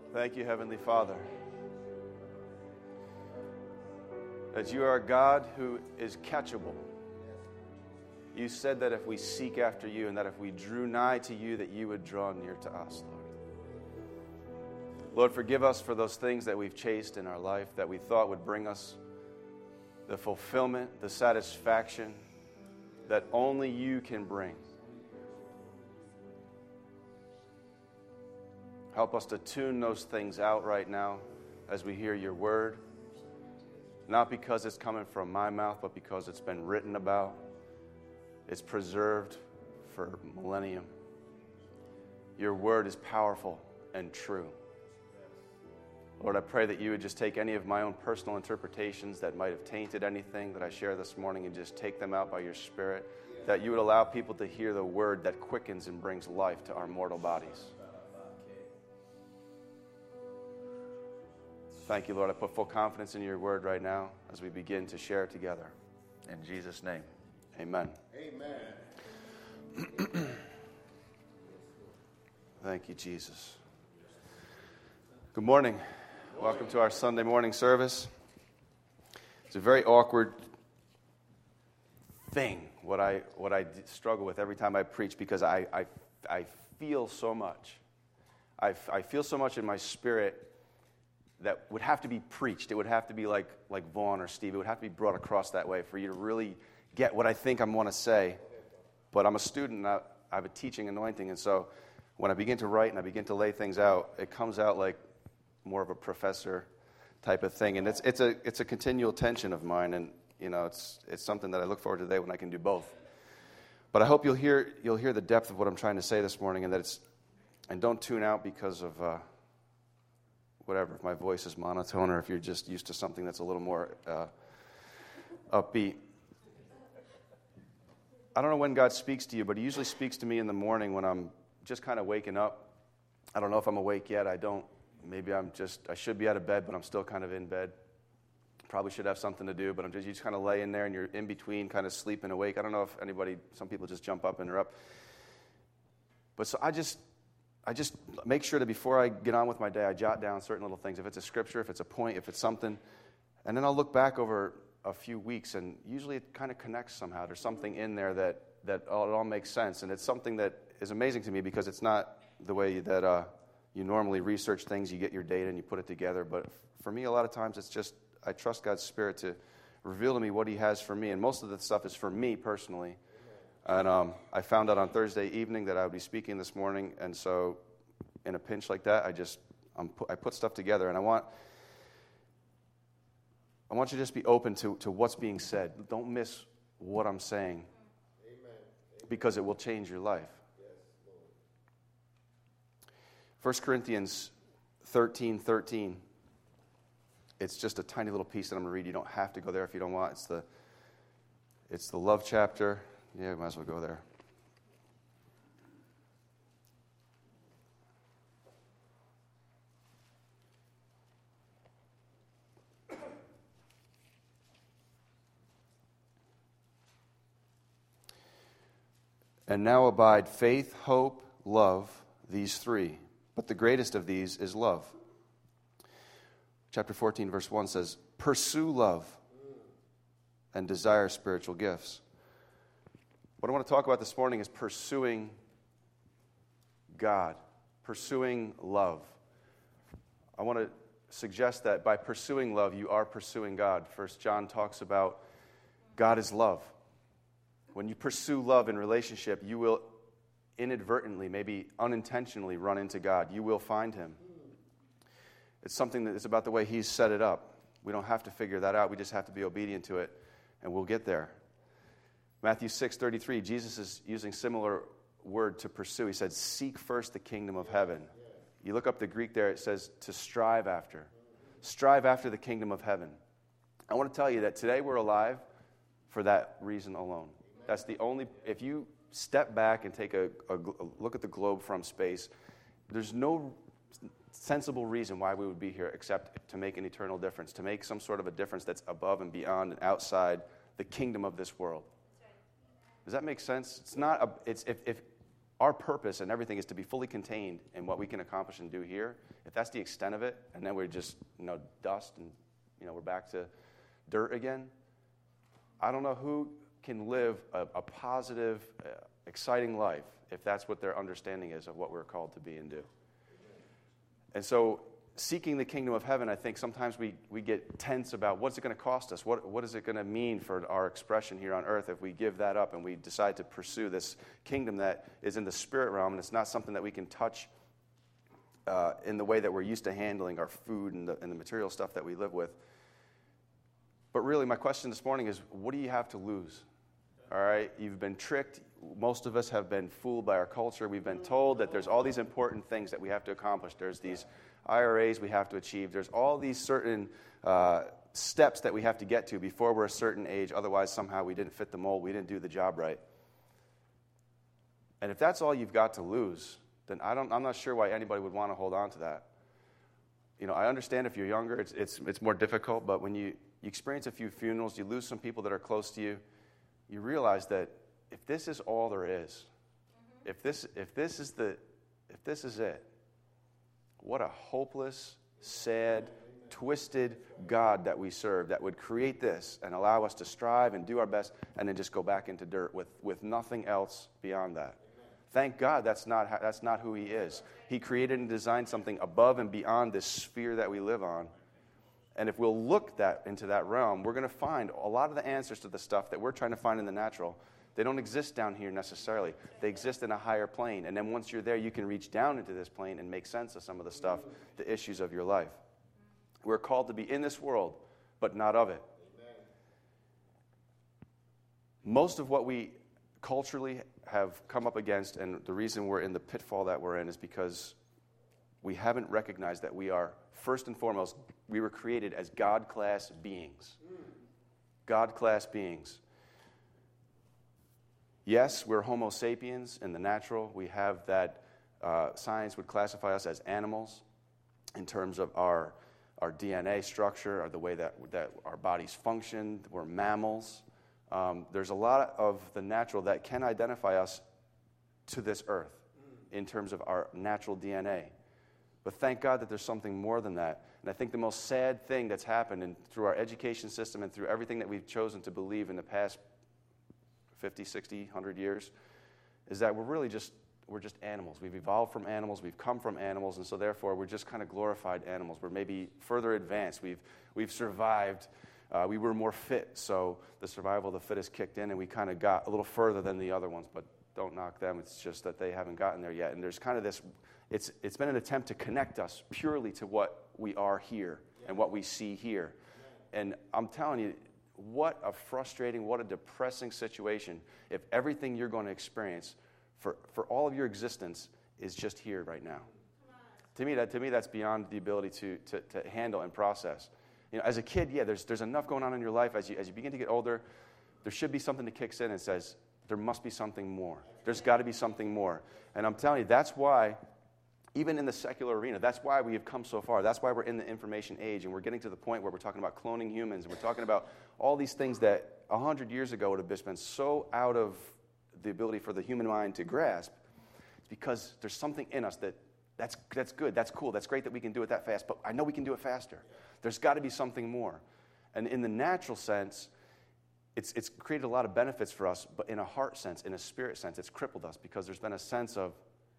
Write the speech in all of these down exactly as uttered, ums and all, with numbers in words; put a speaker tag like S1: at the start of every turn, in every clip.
S1: Thank you, Heavenly Father, that you are a God who is catchable. You said that if we seek after you and that if we drew nigh to you, that you would draw near to us, Lord. Lord, forgive us for those things that we've chased in our life that we thought would bring us the fulfillment, the satisfaction that only you can bring. Help us to tune those things out right now as we hear your word, not because it's coming from my mouth, but because it's been written about. It's preserved for millennium. Your word is powerful and true. Lord, I pray that you would just take any of my own personal interpretations that might have tainted anything that I share this morning and just take them out by your Spirit, that you would allow people to hear the word that quickens and brings life to our mortal bodies. Thank you, Lord. I put full confidence in your word right now as we begin to share it together. In Jesus' name, amen.
S2: Amen.
S1: Thank you, Jesus. Good morning. Welcome to our Sunday morning service. It's a very awkward thing, what I what I struggle with every time I preach, because I I, I feel so much. I, I feel so much in my spirit that would have to be preached. It would have to be like like Vaughn or Steve. It would have to be brought across that way for you to really get what I think I want to say. But I'm a student, and I, I have a teaching anointing, and so when I begin to write and I begin to lay things out, it comes out like more of a professor type of thing. And it's it's a it's a continual tension of mine, and you know it's it's something that I look forward to today when I can do both. But I hope you'll hear you'll hear the depth of what I'm trying to say this morning, and that it's and don't tune out because of. Uh, Whatever, if my voice is monotone or if you're just used to something that's a little more uh, upbeat. I don't know when God speaks to you, but he usually speaks to me in the morning when I'm just kind of waking up. I don't know if I'm awake yet. I don't. Maybe I'm just, I should be out of bed, but I'm still kind of in bed. Probably should have something to do, but I'm just, you just kind of lay in there and you're in between kind of sleep and awake. I don't know if anybody, some people just jump up and they're up. But so I just, I just make sure that before I get on with my day, I jot down certain little things. If it's a scripture, if it's a point, if it's something. And then I'll look back over a few weeks, and usually it kind of connects somehow. There's something in there that, that all, it all makes sense. And it's something that is amazing to me because it's not the way that uh, you normally research things. You get your data and you put it together. But for me, a lot of times it's just I trust God's Spirit to reveal to me what he has for me. And most of the stuff is for me personally. And um, I found out on Thursday evening that I would be speaking this morning, and so in a pinch like that, I just I'm pu- I put stuff together, and I want I want you to just be open to, to what's being said. Don't miss what I'm saying,
S2: Amen.
S1: because it will change your life.
S2: Yes, Lord.
S1: First Corinthians thirteen thirteen. It's just a tiny little piece that I'm going to read. You don't have to go there if you don't want. It's the it's the love chapter. Yeah, might as well go there. And now abide faith, hope, love, these three. But the greatest of these is love. Chapter fourteen, verse one says, pursue love and desire spiritual gifts. What I want to talk about this morning is pursuing God, pursuing love. I want to suggest that by pursuing love, you are pursuing God. First John talks about God is love. When you pursue love in relationship, you will inadvertently, maybe unintentionally run into God. You will find him. It's something that is about the way he's set it up. We don't have to figure that out. We just have to be obedient to it, and we'll get there. Matthew six thirty-three, Jesus is using similar word to pursue. He said, seek first the kingdom of heaven. You look up the Greek there, it says to strive after. Strive after the kingdom of heaven. I want to tell you that today we're alive for that reason alone. That's the only, if you step back and take a, a, a look at the globe from space, there's no sensible reason why we would be here except to make an eternal difference, to make some sort of a difference that's above and beyond and outside the kingdom of this world. Does that make sense? It's not a, it's if, if our purpose and everything is to be fully contained in what we can accomplish and do here, if that's the extent of it, and then we're just, you know, dust and, you know, we're back to dirt again, I don't know who can live a, a positive, uh, exciting life if that's what their understanding is of what we're called to be and do. And so seeking the kingdom of heaven, I think sometimes we, we get tense about what's it going to cost us? What, what is it going to mean for our expression here on earth if we give that up and we decide to pursue this kingdom that is in the spirit realm, and it's not something that we can touch uh, in the way that we're used to handling our food and the, and the material stuff that we live with. But really, my question this morning is, what do you have to lose? All right, you've been tricked. Most of us have been fooled by our culture. We've been told that there's all these important things that we have to accomplish. There's these I R As we have to achieve. There's all these certain uh, steps that we have to get to before we're a certain age. Otherwise, somehow we didn't fit the mold. We didn't do the job right. And if that's all you've got to lose, then I don't, I'm not sure why anybody would want to hold on to that. You know, I understand if you're younger, it's, it's, it's more difficult, but when you, you experience a few funerals, you lose some people that are close to you, you realize that if this is all there is, mm-hmm. if this if this is the if this is it, what a hopeless, sad, Amen. Twisted God that we serve that would create this and allow us to strive and do our best and then just go back into dirt with, with nothing else beyond that. Amen. Thank God that's not that's not who he is. He created and designed something above and beyond this sphere that we live on. And if we'll look that into that realm, we're going to find a lot of the answers to the stuff that we're trying to find in the natural. They don't exist down here necessarily. They exist in a higher plane. And then once you're there, you can reach down into this plane and make sense of some of the stuff, the issues of your life. We're called to be in this world, but not of it. Most of what we culturally have come up against, and the reason we're in the pitfall that we're in, is because we haven't recognized that we are, first and foremost, we were created as God-class beings. God-class beings. Yes, we're Homo sapiens in the natural. We have that, uh, science would classify us as animals in terms of our, our D N A structure, or the way that, that our bodies function. We're mammals. Um, there's a lot of the natural that can identify us to this earth in terms of our natural D N A. But thank God that there's something more than that. And I think the most sad thing that's happened in, through our education system and through everything that we've chosen to believe in the past fifty, sixty, one hundred years is that we're really just, we're just animals. We've evolved from animals. We've come from animals. And so therefore, we're just kind of glorified animals. We're maybe further advanced. We've, we've survived. Uh, we were more fit. So the survival of the fittest kicked in, and we kind of got a little further than the other ones. But don't knock them. It's just that they haven't gotten there yet. And there's kind of this... It's it's been an attempt to connect us purely to what we are here and what we see here. And I'm telling you, what a frustrating, what a depressing situation if everything you're going to experience for, for all of your existence is just here right now. To me, that to me that's beyond the ability to, to, to handle and process. You know, as a kid, yeah, there's there's enough going on in your life. As you as you begin to get older, there should be something that kicks in and says, there must be something more. There's got to be something more. And I'm telling you, that's why, even in the secular arena, that's why we have come so far. That's why we're in the information age, and we're getting to the point where we're talking about cloning humans, and we're talking about all these things that one hundred years ago would have just been so out of the ability for the human mind to grasp. It's because there's something in us that that's, that's good, that's cool, that's great that we can do it that fast, but I know we can do it faster. There's got to be something more. And in the natural sense, it's, it's created a lot of benefits for us, but in a heart sense, in a spirit sense, it's crippled us because there's been a sense of,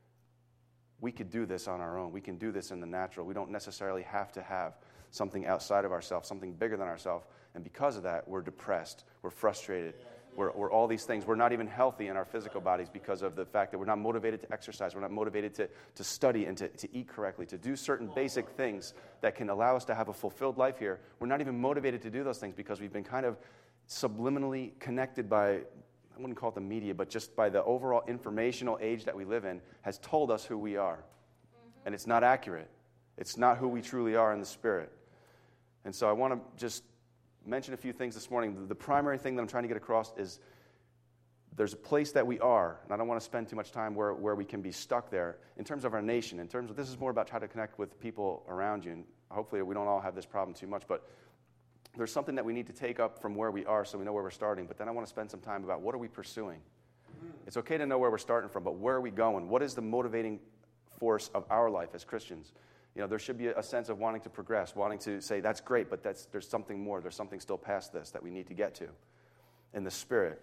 S1: we could do this on our own. We can do this in the natural. We don't necessarily have to have something outside of ourselves, something bigger than ourselves. And because of that, we're depressed. We're frustrated. We're, we're all these things. We're not even healthy in our physical bodies because of the fact that we're not motivated to exercise. We're not motivated to, to study and to, to eat correctly, to do certain basic things that can allow us to have a fulfilled life here. We're not even motivated to do those things because we've been kind of subliminally connected by, I wouldn't call it the media, but just by the overall informational age that we live in, has told us who we are. Mm-hmm. And it's not accurate. It's not who we truly are in the spirit. And so I want to just mention a few things this morning. The primary thing that I'm trying to get across is there's a place that we are, and I don't want to spend too much time where, where we can be stuck there, in terms of our nation, in terms of, this is more about how to connect with people around you, and hopefully we don't all have this problem too much, but there's something that we need to take up from where we are so we know where we're starting. But then I want to spend some time about what are we pursuing? It's okay to know where we're starting from, but where are we going? What is the motivating force of our life as Christians? You know, there should be a sense of wanting to progress, wanting to say, that's great, but that's, there's something more. There's something still past this that we need to get to in the Spirit.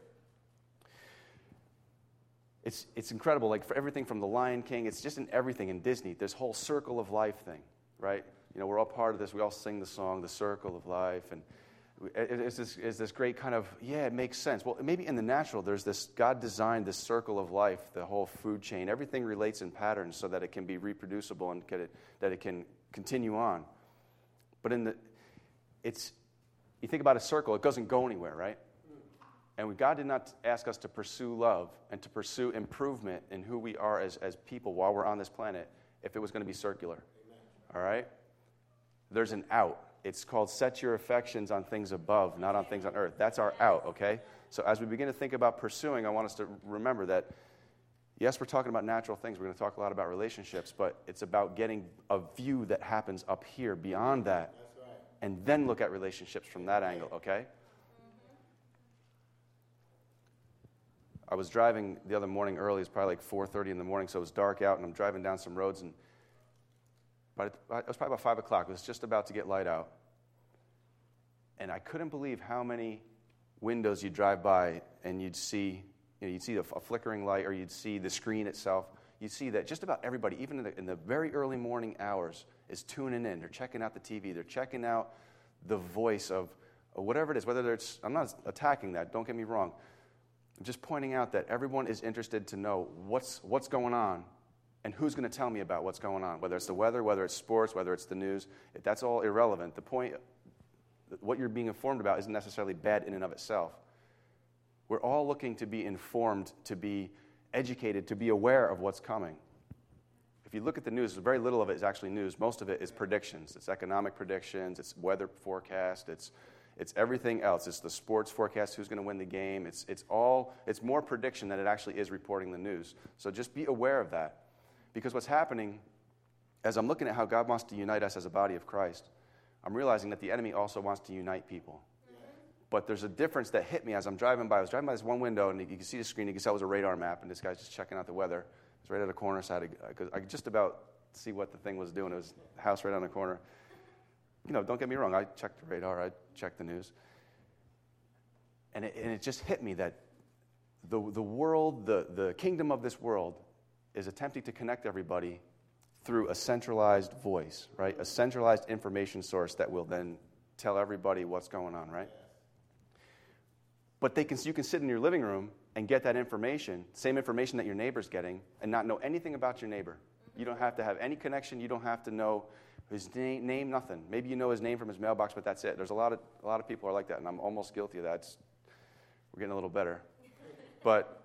S1: It's, it's incredible, like for everything from The Lion King, it's just in everything in Disney, this whole circle of life thing, right? You know, we're all part of this. We all sing the song, The Circle of Life, and it's this, it's this great kind of, yeah, it makes sense. Well, maybe in the natural, there's this, God designed this circle of life, the whole food chain. Everything relates in patterns so that it can be reproducible and get it, that it can continue on. But in the, it's, you think about a circle, it doesn't go anywhere, right? And God did not ask us to pursue love and to pursue improvement in who we are as, as people while we're on this planet if it was going to be circular. Amen. All right? There's an out. It's called set your affections on things above, not on things on earth. That's our out, okay? So as we begin to think about pursuing, I want us to remember that, yes, we're talking about natural things. We're going to talk a lot about relationships, but it's about getting a view that happens up here beyond that. That's right. And then look at relationships from that angle, okay? I was driving the other morning early. It's probably like four thirty in the morning, so it was dark out, and I'm driving down some roads, and but it was probably about five o'clock. It was just about to get light out. And I couldn't believe how many windows you'd drive by and you'd see, you know, you'd see a, a flickering light, or you'd see the screen itself. You'd see that just about everybody, even in the, in the very early morning hours, is tuning in. They're checking out the T V. They're checking out the voice of, of whatever it is, whether it's, I'm not attacking that, don't get me wrong. I'm just pointing out that everyone is interested to know what's what's going on and who's going to tell me about what's going on, whether it's the weather, whether it's sports, whether it's the news. That's all irrelevant. The point, what you're being informed about isn't necessarily bad in and of itself. We're all looking to be informed, to be educated, to be aware of what's coming. If you look at the news, very little of it is actually news. Most of it is predictions. It's economic predictions. It's weather forecast. It's it's everything else. It's the sports forecast, who's going to win the game. It's it's all it's more prediction than it actually is reporting the news. So just be aware of that. Because what's happening, as I'm looking at how God wants to unite us as a body of Christ, I'm realizing that the enemy also wants to unite people. But there's a difference that hit me as I'm driving by. I was driving by this one window, and you can see the screen. You can see it was a radar map, and this guy's just checking out the weather. It's right at a corner, so I, had to, I could just about see what the thing was doing. It was a house right on the corner. You know, don't get me wrong. I checked the radar. I checked the news. And it, and it just hit me that the, the world, the, the kingdom of this world is attempting to connect everybody through a centralized voice, right? A centralized information source that will then tell everybody what's going on, right? But they can, you can sit in your living room and get that information, same information that your neighbor's getting, and not know anything about your neighbor. You don't have to have any connection. You don't have to know his name, name, nothing. Maybe you know his name from his mailbox, but that's it. There's a lot of a lot of people are like that, and I'm almost guilty of that. It's, we're getting a little better. But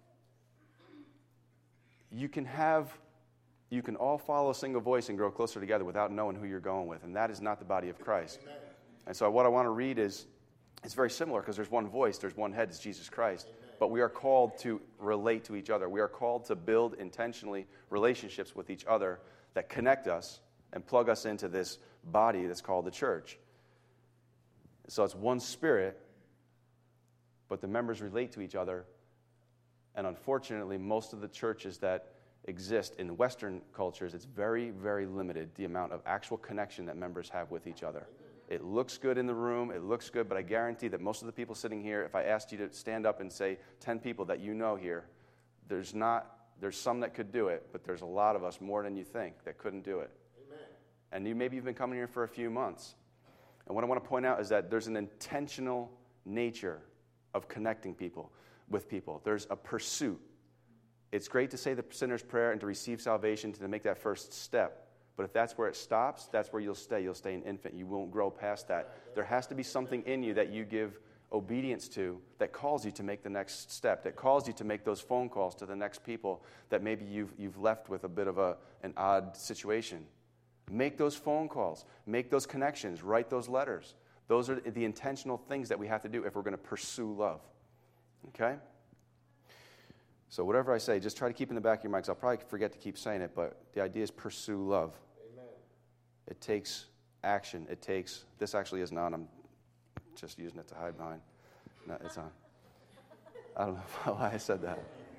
S1: you can have, you can all follow a single voice and grow closer together without knowing who you're going with, and that is not the body of Christ. Amen. And so what I want to read is, it's very similar because there's one voice, there's one head, it's Jesus Christ. Amen. But we are called to relate to each other. We are called to build intentionally relationships with each other that connect us and plug us into this body that's called the church. So it's one spirit, but the members relate to each other. And unfortunately, most of the churches that exist in Western cultures, it's very, very limited, the amount of actual connection that members have with each other. It looks good in the room, it looks good, but I guarantee that most of the people sitting here, if I asked you to stand up and say ten people that you know here, there's not, there's some that could do it, but there's a lot of us, more than you think, that couldn't do it. Amen. And you maybe you've been coming here for a few months. And what I want to point out is that there's an intentional nature of connecting people with people. There's a pursuit. It's great to say the sinner's prayer and to receive salvation, to make that first step. But if that's where it stops, that's where you'll stay. You'll stay an infant. You won't grow past that. There has to be something in you that you give obedience to that calls you to make the next step, that calls you to make those phone calls to the next people that maybe you've, you've left with a bit of a, an odd situation. Make those phone calls. Make those connections. Write those letters. Those are the intentional things that we have to do if we're going to pursue love. Okay? So whatever I say, just try to keep in the back of your mind, because I'll probably forget to keep saying it, but the idea is pursue love. Amen. It takes action. It takes, this actually isn't on. I'm just using it to hide behind. No, it's on. I don't know why I said that.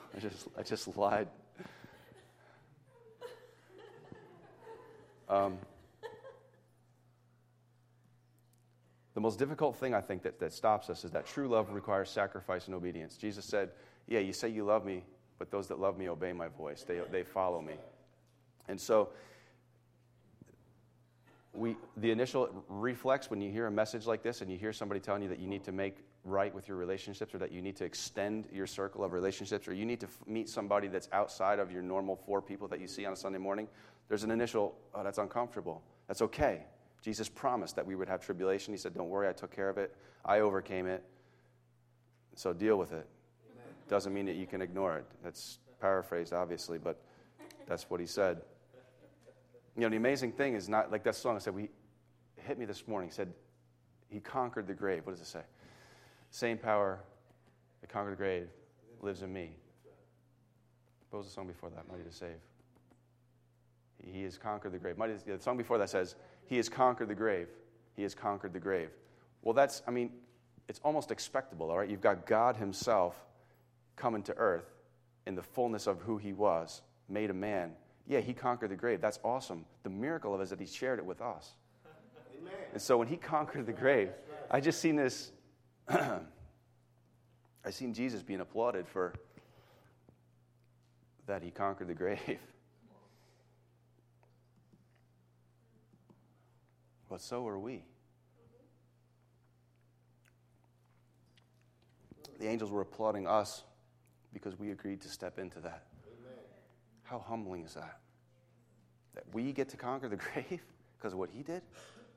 S1: I just, I just lied. Um, the most difficult thing, I think, that, that stops us is that true love requires sacrifice and obedience. Jesus said, yeah, you say you love me, but those that love me obey my voice. They, they follow me. And so we, the initial reflex when you hear a message like this and you hear somebody telling you that you need to make right with your relationships or that you need to extend your circle of relationships or you need to f- meet somebody that's outside of your normal four people that you see on a Sunday morning, there's an initial, oh, that's uncomfortable. That's okay. Jesus promised that we would have tribulation. He said, don't worry, I took care of it. I overcame it. So deal with it. Amen. Doesn't mean that you can ignore it. That's paraphrased, obviously, but that's what he said. You know, the amazing thing is not, like that song I said, we it hit me this morning. He said, he conquered the grave. What does it say? Same power that conquered the grave lives in me. What was the song before that? Mighty to save. He has conquered the grave. Mighty, the song before that says, he has conquered the grave. He has conquered the grave. Well, that's, I mean, it's almost expectable, all right? You've got God himself coming to earth in the fullness of who he was, made a man. Yeah, he conquered the grave. That's awesome. The miracle of it is that he shared it with us. Amen. And so when he conquered the grave, I just seen this, I seen Jesus being applauded for that he conquered the grave. But so are we. The angels were applauding us because we agreed to step into that. Amen. How humbling is that? That we get to conquer the grave because of what he did?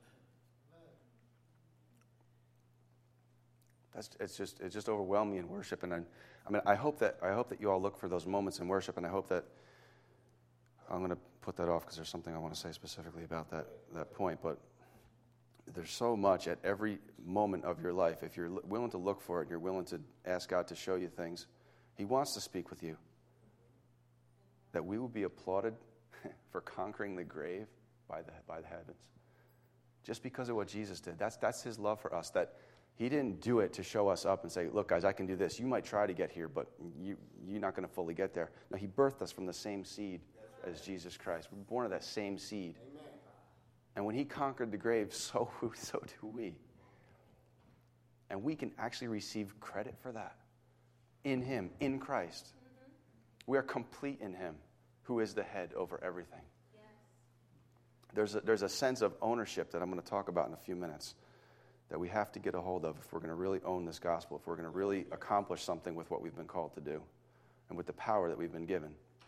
S1: That's it's just it's just overwhelmed me in worship, and I, I mean I hope that I hope that you all look for those moments in worship, and I hope that I'm going to put that off because there's something I want to say specifically about that that point, but. There's so much at every moment of your life. If you're willing to look for it and you're willing to ask God to show you things, he wants to speak with you. That we will be applauded for conquering the grave by the, by the heavens. Just because of what Jesus did. That's, that's his love for us. That he didn't do it to show us up and say, look, guys, I can do this. You might try to get here, but you, you're not going to fully get there. No, he birthed us from the same seed as Jesus Christ. We're born of that same seed. Amen. And when he conquered the grave, so, so do we. And we can actually receive credit for that. In him, in Christ. Mm-hmm. We are complete in him, who is the head over everything. Yes. There's a, there's a sense of ownership that I'm going to talk about in a few minutes that we have to get a hold of if we're going to really own this gospel, if we're going to really accomplish something with what we've been called to do and with the power that we've been given.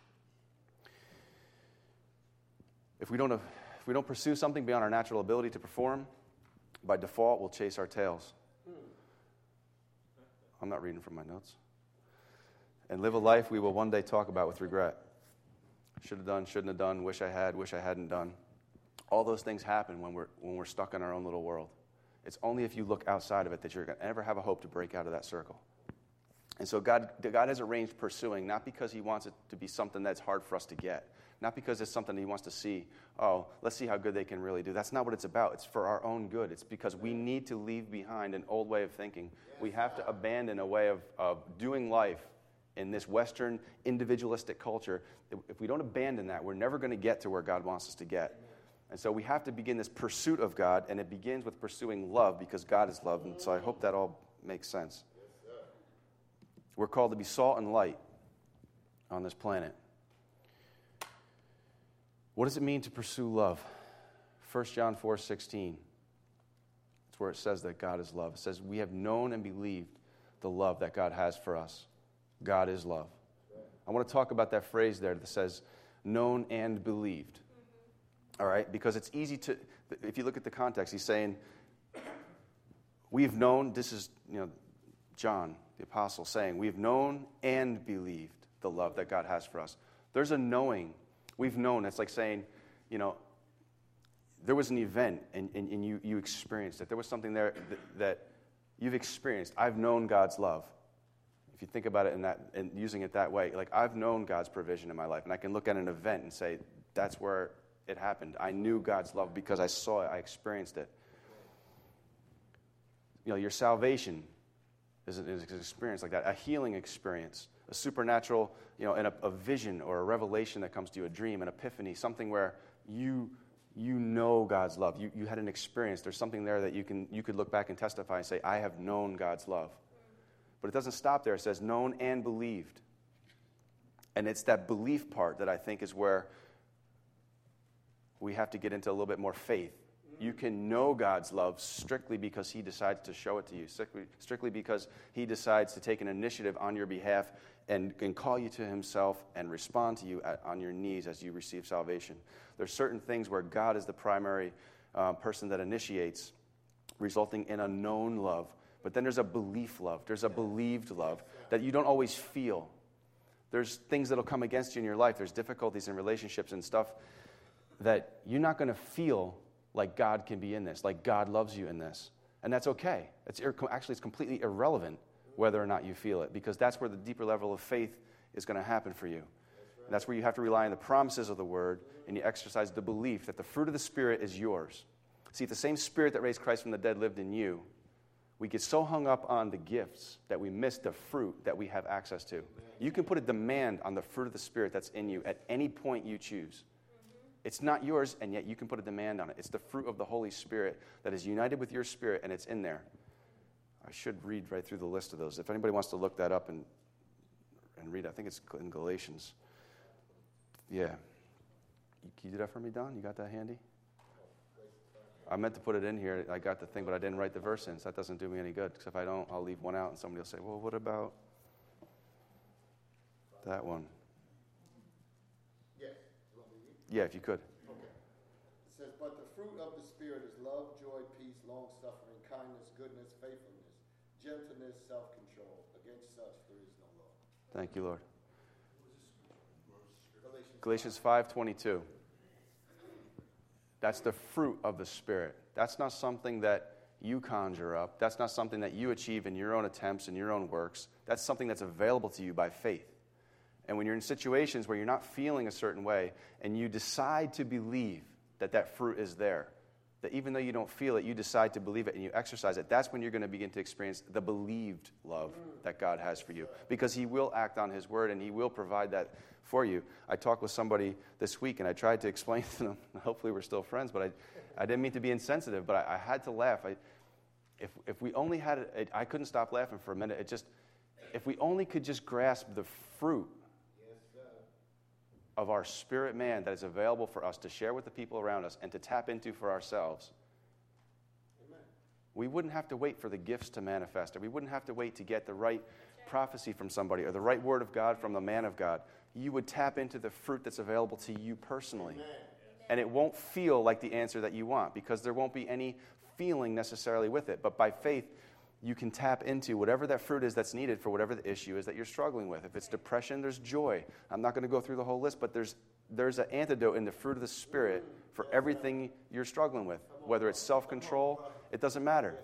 S1: If we don't have... If we don't pursue something beyond our natural ability to perform, by default, we'll chase our tails. I'm not reading from my notes. And live a life we will one day talk about with regret. Should have done, shouldn't have done, wish I had, wish I hadn't done. All those things happen when we're when we're stuck in our own little world. It's only if you look outside of it that you're going to ever have a hope to break out of that circle. And so God, God has arranged pursuing, not because he wants it to be something that's hard for us to get. Not because it's something he wants to see, oh, let's see how good they can really do. That's not what it's about. It's for our own good. It's because we need to leave behind an old way of thinking. We have to abandon a way of, of doing life in this Western individualistic culture. If we don't abandon that, we're never going to get to where God wants us to get. And so we have to begin this pursuit of God, and it begins with pursuing love because God is love. And so I hope that all makes sense. We're called to be salt and light on this planet. What does it mean to pursue love? First John four sixteen. It's where it says that God is love. It says, we have known and believed the love that God has for us. God is love. I want to talk about that phrase there that says, known and believed. All right? Because it's easy to, if you look at the context, he's saying, we've known, this is, you know, John, the apostle, saying, we've known and believed the love that God has for us. There's a knowing. We've known. It's like saying, you know, there was an event and, and, and you, you experienced it. There was something there that, that you've experienced. I've known God's love. If you think about it in that and using it that way, like I've known God's provision in my life, and I can look at an event and say, that's where it happened. I knew God's love because I saw it. I experienced it. You know, your salvation is an experience like that, a healing experience, a supernatural, you know, and a, a vision or a revelation that comes to you, a dream, an epiphany, something where you you know God's love. You you had an experience. There's something there that you can you could look back and testify and say, I have known God's love. But it doesn't stop there. It says known and believed. And it's that belief part that I think is where we have to get into a little bit more faith. You can know God's love strictly because he decides to show it to you, strictly, strictly because he decides to take an initiative on your behalf and, and call you to himself and respond to you at, on your knees as you receive salvation. There's certain things where God is the primary uh, person that initiates, resulting in a known love. But then there's a belief love. There's a believed love that you don't always feel. There's things that will come against you in your life. There's difficulties in relationships and stuff that you're not going to feel like God can be in this, like God loves you in this. And that's okay. It's actually, it's completely irrelevant whether or not you feel it, because that's where the deeper level of faith is going to happen for you. And that's where you have to rely on the promises of the Word, and you exercise the belief that the fruit of the Spirit is yours. See, if the same Spirit that raised Christ from the dead lived in you, we get so hung up on the gifts that we miss the fruit that we have access to. You can put a demand on the fruit of the Spirit that's in you at any point you choose. It's not yours, and yet you can put a demand on it. It's the fruit of the Holy Spirit that is united with your spirit, and it's in there. I should read right through the list of those. If anybody wants to look that up and and read, I think it's in Galatians. Yeah. Can you do that for me, Don? You got that handy? I meant to put it in here. I got the thing, but I didn't write the verse in, so that doesn't do me any good. Because if I don't, I'll leave one out, and somebody will say, well, what about that one? Yeah, if you could.
S2: Okay. It says, but the fruit of the Spirit is love, joy, peace, long-suffering, kindness, goodness, faithfulness, gentleness, self-control. Against such there is no law.
S1: Thank you, Lord.
S2: Galatians,
S1: Galatians five twenty-two. That's the fruit of the Spirit. That's not something that you conjure up. That's not something that you achieve in your own attempts and your own works. That's something that's available to you by faith. And when you're in situations where you're not feeling a certain way and you decide to believe that that fruit is there, that even though you don't feel it, you decide to believe it and you exercise it, that's when you're going to begin to experience the believed love that God has for you. Because he will act on his word and he will provide that for you. I talked with somebody this week and I tried to explain to them, hopefully we're still friends, but I, I didn't mean to be insensitive, but I, I had to laugh. I, if, if we only had it, I couldn't stop laughing for a minute. It just, if we only could just grasp the fruit of our spirit man that is available for us to share with the people around us and to tap into for ourselves, Amen. We wouldn't have to wait for the gifts to manifest, or we wouldn't have to wait to get the right prophecy from somebody or the right word of God from the man of God. You would tap into the fruit that's available to you personally. Amen. And it won't feel like the answer that you want because there won't be any feeling necessarily with it. But by faith, you can tap into whatever that fruit is that's needed for whatever the issue is that you're struggling with. If it's depression, there's joy. I'm not going to go through the whole list, but there's there's an antidote in the fruit of the Spirit for everything you're struggling with. Whether it's self-control, it doesn't matter.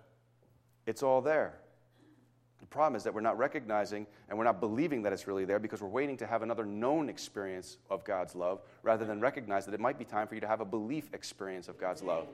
S1: It's all there. The problem is that we're not recognizing and we're not believing that it's really there because we're waiting to have another known experience of God's love rather than recognize that it might be time for you to have a belief experience of God's love.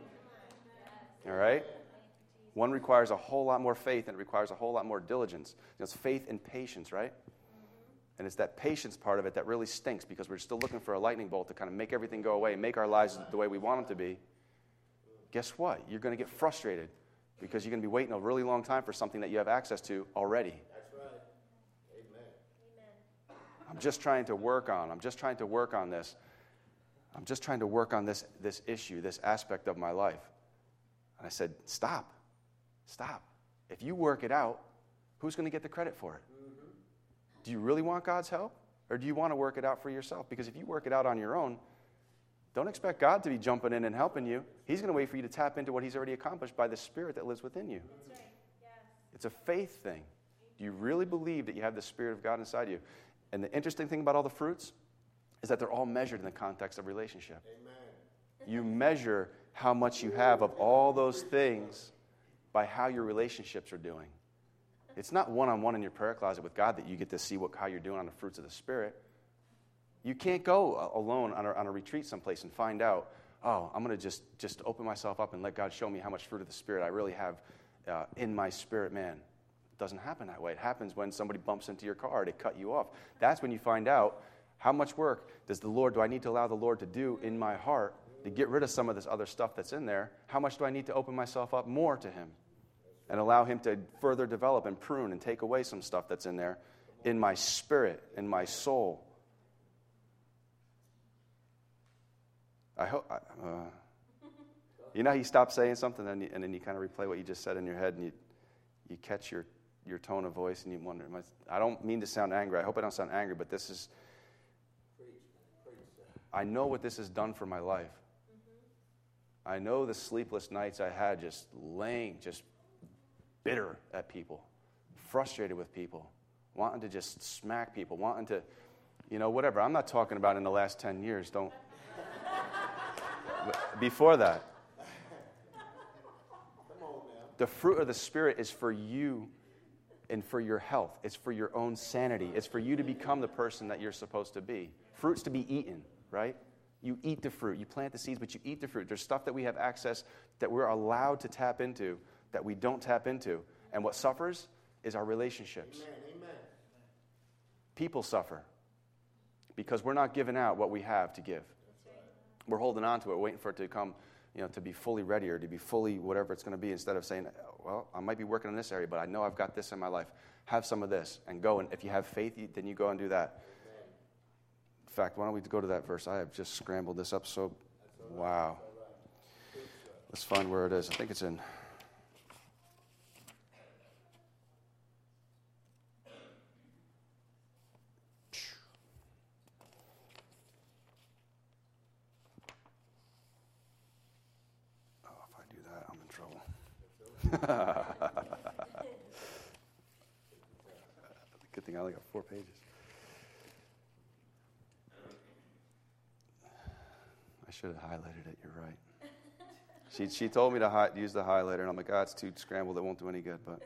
S1: All right? One requires a whole lot more faith, and it requires a whole lot more diligence. You know, it's faith and patience, right? Mm-hmm. And it's that patience part of it that really stinks because we're still looking for a lightning bolt to kind of make everything go away and make our lives the way we want them to be. Guess what? You're going to get frustrated because you're going to be waiting a really long time for something that you have access to already.
S2: That's right. Amen.
S1: Amen. I'm just trying to work on. I'm just trying to work on this. I'm just trying to work on this, this issue, this aspect of my life. And I said, stop. Stop. If you work it out, who's going to get the credit for it? Mm-hmm. Do you really want God's help? Or do you want to work it out for yourself? Because if you work it out on your own, don't expect God to be jumping in and helping you. He's going to wait for you to tap into what he's already accomplished by the Spirit that lives within you.
S3: That's right. Yes.
S1: It's a faith thing. Do you really believe that you have the Spirit of God inside you? And the interesting thing about all the fruits is that they're all measured in the context of relationship.
S2: Amen.
S1: You measure how much you have of all those things by how your relationships are doing. It's not one-on-one in your prayer closet with God that you get to see what, how you're doing on the fruits of the Spirit. You can't go alone on a, on a retreat someplace and find out, oh, I'm going to just, just open myself up and let God show me how much fruit of the Spirit I really have uh, in my spirit man. doesn't happen that way. It happens when somebody bumps into your car, they cut you off. That's when you find out how much work does the Lord, do I need to allow the Lord to do in my heart to get rid of some of this other stuff that's in there? How much do I need to open myself up more to him and allow him to further develop and prune and take away some stuff that's in there in my spirit, in my soul? I hope, uh, you know how you stop saying something and, you, and then you kind of replay what you just said in your head and you you catch your, your tone of voice and you wonder, I don't mean to sound angry. I hope I don't sound angry, but this is, I know what this has done for my life. I know the sleepless nights I had just laying, just bitter at people, frustrated with people, wanting to just smack people, wanting to, you know, whatever. I'm not talking about in the last ten years. Don't. Before that. The fruit of the Spirit is for you and for your health. It's for your own sanity. It's for you to become the person that you're supposed to be. Fruit's to be eaten, right? You eat the fruit. You plant the seeds, but you eat the fruit. There's stuff that we have access that we're allowed to tap into that we don't tap into. And what suffers is our relationships.
S2: Amen. Amen.
S1: People suffer because we're not giving out what we have to give. We're holding on to it, waiting for it to come, you know, to be fully ready or to be fully whatever it's going to be, instead of saying, well, I might be working in this area, but I know I've got this in my life. Have some of this and go. And if you have faith, you, then you go and do that. In fact, why don't we go to that verse? I have just scrambled this up so, wow. Let's find where it is. I think it's in. Good thing I only got four pages. I should have highlighted it. You're right. She she told me to hi- use the highlighter, and I'm like, ah, it's too scrambled. It won't do any good. But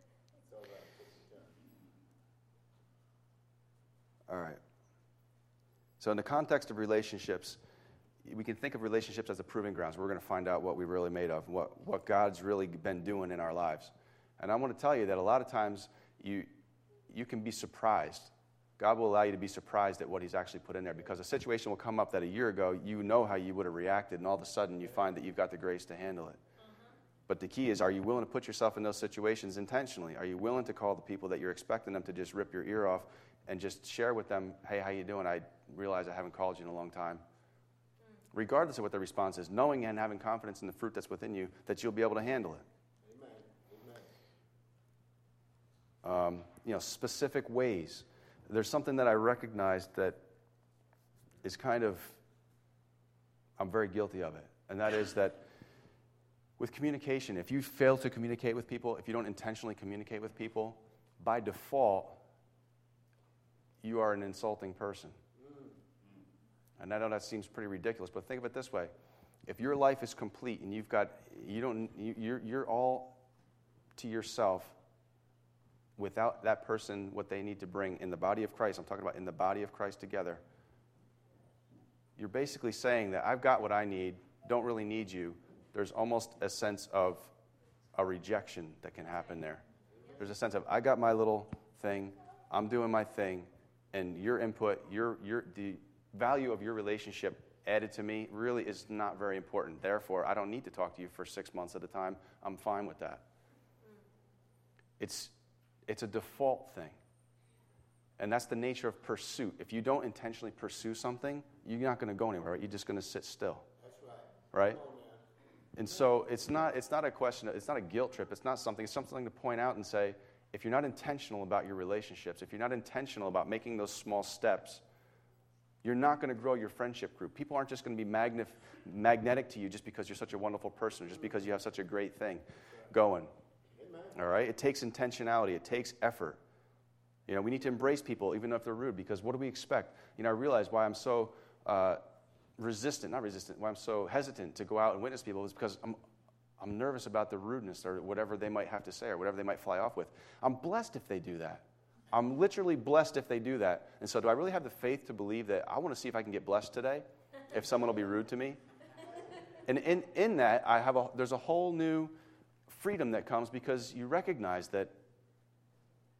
S1: all right. So in the context of relationships, we can think of relationships as the proving grounds. We're going to find out what we're really made of, what, what God's really been doing in our lives. And I want to tell you that a lot of times you you can be surprised. God will allow you to be surprised at what he's actually put in there, because a situation will come up that a year ago you know how you would have reacted, and all of a sudden you find that you've got the grace to handle it. Uh-huh. But the key is, are you willing to put yourself in those situations intentionally? Are you willing to call the people that you're expecting them to just rip your ear off and just share with them, hey, how you doing? I realize I haven't called you in a long time. Regardless of what the response is, knowing and having confidence in the fruit that's within you, that you'll be able to handle it.
S2: Amen. Amen.
S1: Um, you know, specific ways. There's something that I recognize that is kind of, I'm very guilty of it, and that is that with communication, if you fail to communicate with people, if you don't intentionally communicate with people, by default, you are an insulting person. And I know that seems pretty ridiculous, but think of it this way. If your life is complete and you've got, you don't, you, you're, you're all to yourself without that person, what they need to bring in the body of Christ, I'm talking about in the body of Christ together, you're basically saying that I've got what I need, don't really need you. There's almost a sense of a rejection that can happen there. There's a sense of, I got my little thing, I'm doing my thing, and your input, your, your, the value of your relationship added to me really is not very important. Therefore, I don't need to talk to you for six months at a time. I'm fine with that. It's, it's a default thing. And that's the nature of pursuit. If you don't intentionally pursue something, you're not going to go anywhere. Right? You're just going to sit still.
S2: That's right.
S1: Right?
S2: Oh,
S1: and so it's not, it's not a question, of, it's not a guilt trip. It's not something, it's something to point out and say, if you're not intentional about your relationships, if you're not intentional about making those small steps, you're not going to grow your friendship group. People aren't just going to be magnif- magnetic to you just because you're such a wonderful person, or just because you have such a great thing going.
S2: Amen.
S1: All right? It takes intentionality. It takes effort. You know, we need to embrace people even if they're rude, because what do we expect? You know, I realize why I'm so uh, resistant, not resistant, why I'm so hesitant to go out and witness people is because I'm I'm nervous about the rudeness or whatever they might have to say or whatever they might fly off with. I'm blessed if they do that. I'm literally blessed if they do that. And so do I really have the faith to believe that I want to see if I can get blessed today, if someone will be rude to me? And in, in that, I have a, there's a whole new freedom that comes because you recognize that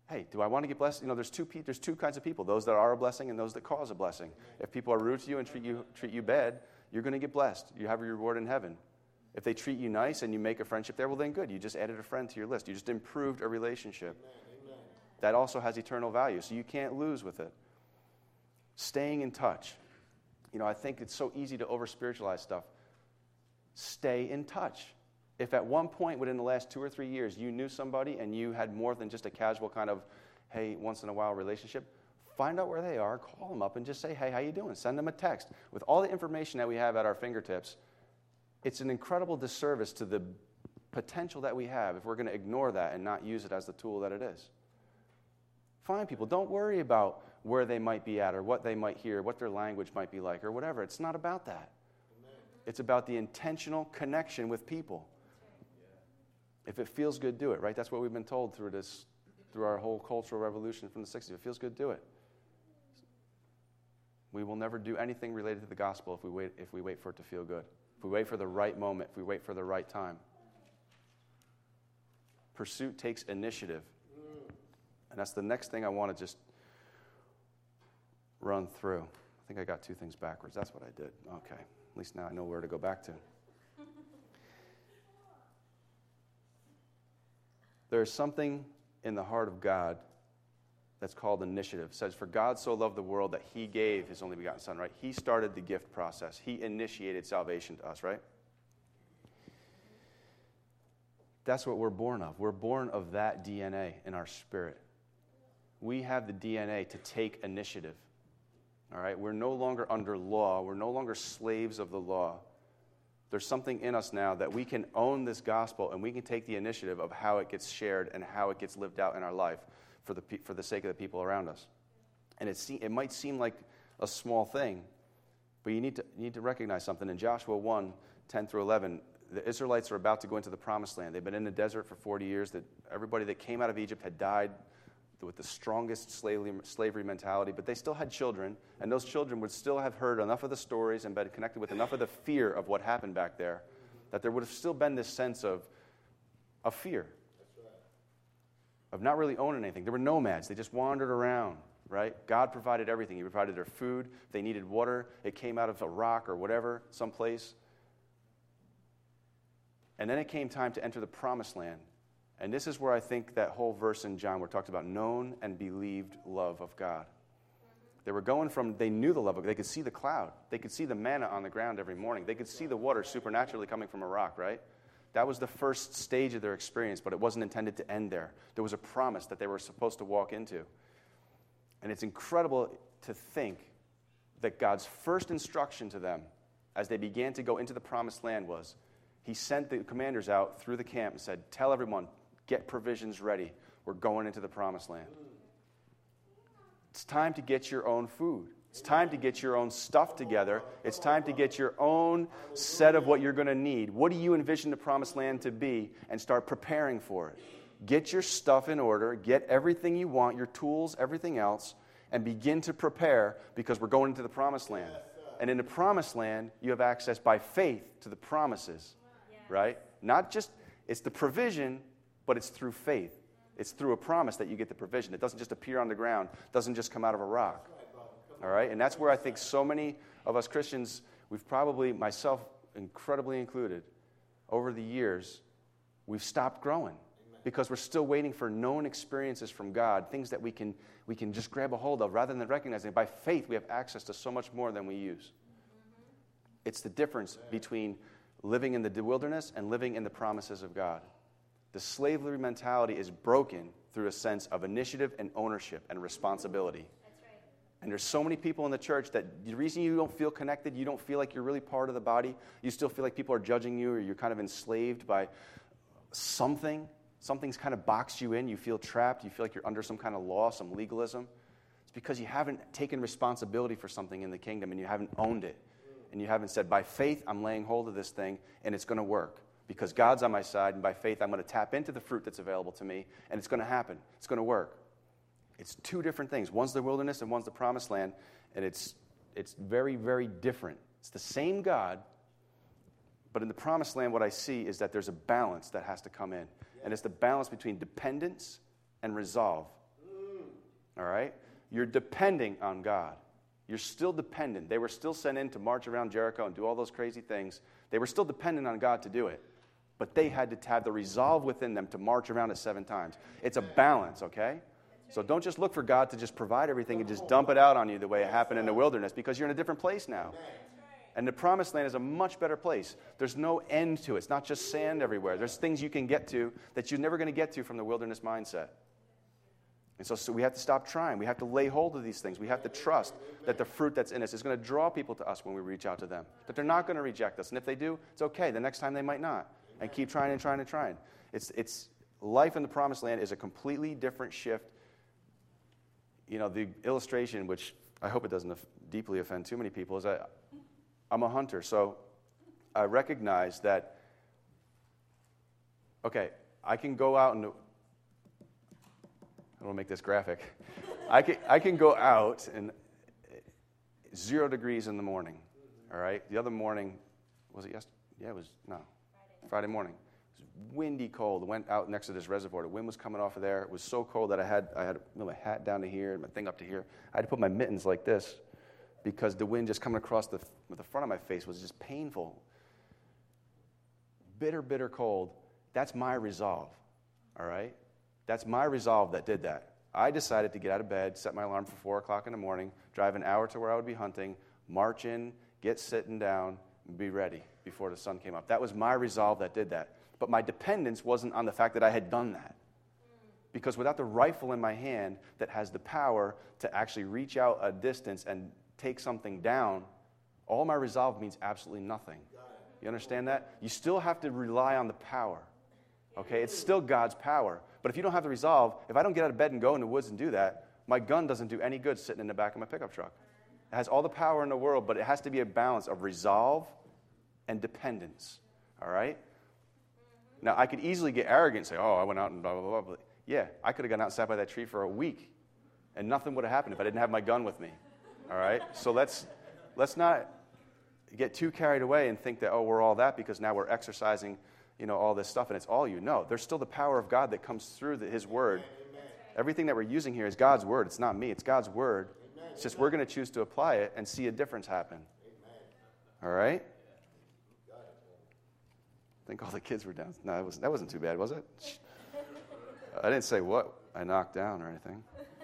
S1: Hey, do I want to get blessed? You know, there's two pe- there's two kinds of people, those that are a blessing and those that cause a blessing. If people are rude to you and treat you treat you bad, you're going to get blessed. You have your reward in heaven. If they treat you nice and you make a friendship there, well, then good. You just added a friend to your list. You just improved a relationship. Amen. That also has eternal value, so you can't lose with it. Staying in touch. You know, I think it's so easy to over-spiritualize stuff. Stay in touch. If at one point within the last two or three years you knew somebody and you had more than just a casual kind of, hey, once in a while relationship, find out where they are, call them up and just say, hey, how you doing? Send them a text. With all the information that we have at our fingertips, it's an incredible disservice to the potential that we have if we're going to ignore that and not use it as the tool that it is. Find people. Don't worry about where they might be at or what they might hear, what their language might be like or whatever. It's not about that. Amen. It's about the intentional connection with people. Yeah. If it feels good, do it, right? That's what we've been told through this, through our whole cultural revolution from the sixties. If it feels good, do it. We will never do anything related to the gospel if we wait, if we wait for it to feel good. If we wait for the right moment, if we wait for the right time. Pursuit takes initiative. And that's the next thing I want to just run through. I think I got two things backwards. That's what I did. Okay. At least now I know where to go back to. There's something in the heart of God that's called initiative. It says, for God so loved the world that he gave his only begotten son, right? He started the gift process. He initiated salvation to us, right? That's what we're born of. We're born of that D N A in our spirit. We have the D N A to take initiative. All right? We're no longer under law. We're no longer slaves of the law. There's something in us now that we can own this gospel and we can take the initiative of how it gets shared and how it gets lived out in our life for the for the sake of the people around us. And it se- it might seem like a small thing, but you need to you need to recognize something. In Joshua one, ten through eleven, the Israelites are about to go into the promised land. They've been in the desert for forty years. That everybody that came out of Egypt had died with the strongest slavery, slavery mentality, but they still had children, and those children would still have heard enough of the stories and been connected with enough of the fear of what happened back there, that there would have still been this sense of, of fear, of not really owning anything. They were nomads. They just wandered around, right? God provided everything. He provided their food. If they needed water, it came out of a rock or whatever, someplace. And then it came time to enter the promised land. And this is where I think that whole verse in John where it talks about known and believed love of God. They were going from, they knew the love of God. They could see the cloud. They could see the manna on the ground every morning. They could see the water supernaturally coming from a rock, right? That was the first stage of their experience, but it wasn't intended to end there. There was a promise that they were supposed to walk into. And it's incredible to think that God's first instruction to them as they began to go into the promised land was, he sent the commanders out through the camp and said, tell everyone, get provisions ready. We're going into the promised land. It's time to get your own food. It's time to get your own stuff together. It's time to get your own set of what you're going to need. What do you envision the promised land to be? And start preparing for it. Get your stuff in order. Get everything you want, your tools, everything else, and begin to prepare because we're going into the promised land. And in the promised land, you have access by faith to the promises, right? Not just, it's the provision, but it's through faith. It's through a promise that you get the provision. It doesn't just appear on the ground. It doesn't just come out of a rock. All right? And that's where I think so many of us Christians, we've probably, myself incredibly included, over the years, we've stopped growing because we're still waiting for known experiences from God, things that we can we can just grab a hold of rather than recognizing by faith we have access to so much more than we use. It's the difference between living in the wilderness and living in the promises of God. The slavery mentality is broken through a sense of initiative and ownership and responsibility. That's right. And there's so many people in the church that the reason you don't feel connected, you don't feel like you're really part of the body, you still feel like people are judging you or you're kind of enslaved by something. Something's kind of boxed you in. You feel trapped. You feel like you're under some kind of law, some legalism. It's because you haven't taken responsibility for something in the kingdom and you haven't owned it. And you haven't said, by faith, I'm laying hold of this thing, and it's going to work. Because God's on my side, and by faith, I'm going to tap into the fruit that's available to me, and it's going to happen. It's going to work. It's two different things. One's the wilderness, and one's the promised land, and it's it's very, very different. It's the same God, but in the promised land, what I see is that there's a balance that has to come in. And it's the balance between dependence and resolve. all right? You're depending on God. You're still dependent. They were still sent in to march around Jericho and do all those crazy things. They were still dependent on God to do it. But they had to have the resolve within them to march around it seven times. It's a balance, okay? So don't just look for God to just provide everything and just dump it out on you the way it happened in the wilderness, because you're in a different place now. And the promised land is a much better place. There's no end to it. It's not just sand everywhere. There's things you can get to that you're never going to get to from the wilderness mindset. And so, so we have to stop trying. We have to lay hold of these things. We have to trust that the fruit that's in us is going to draw people to us when we reach out to them. That they're not going to reject us. And if they do, it's okay. The next time they might not. And keep trying and trying and trying. It's, it's life in the promised land is a completely different shift. You know, the illustration, which I hope it doesn't f- deeply offend too many people, is that I'm a hunter. So I recognize that, okay, I can go out and, I don't want to make this graphic. I can, I can go out and zero degrees in the morning, all right? The other morning, was it yesterday? Yeah, it was, no. Friday, Friday morning. It was windy cold. I went out next to this reservoir. The wind was coming off of there. It was so cold that I had I had my hat down to here and my thing up to here. I had to put my mittens like this because the wind just coming across the, the front of my face was just painful. Bitter, bitter cold. That's my resolve, all right? That's my resolve that did that. I decided to get out of bed, set my alarm for four o'clock in the morning, drive an hour to where I would be hunting, march in, get sitting down, and be ready before the sun came up. That was my resolve that did that. But my dependence wasn't on the fact that I had done that. Because without the rifle in my hand that has the power to actually reach out a distance and take something down, all my resolve means absolutely nothing. You understand that? You still have to rely on the power. Okay? It's still God's power. But if you don't have the resolve, if I don't get out of bed and go in the woods and do that, my gun doesn't do any good sitting in the back of my pickup truck. It has all the power in the world, but it has to be a balance of resolve and dependence. All right? Now, I could easily get arrogant and say, oh, I went out and blah, blah, blah, blah. Yeah, I could have gone out and sat by that tree for a week, and nothing would have happened if I didn't have my gun with me. All right? So let's let's not get too carried away and think that, oh, we're all that because now we're exercising, you know, all this stuff, and it's all you. No, there's still the power of God that comes through the, His Word. Amen. Everything that we're using here is God's Word. It's not me. It's God's Word. Amen. It's just we're going to choose to apply it and see a difference happen. Amen. All right? I think all the kids were down. No, that wasn't, that wasn't too bad, was it? I didn't say what I knocked down or anything.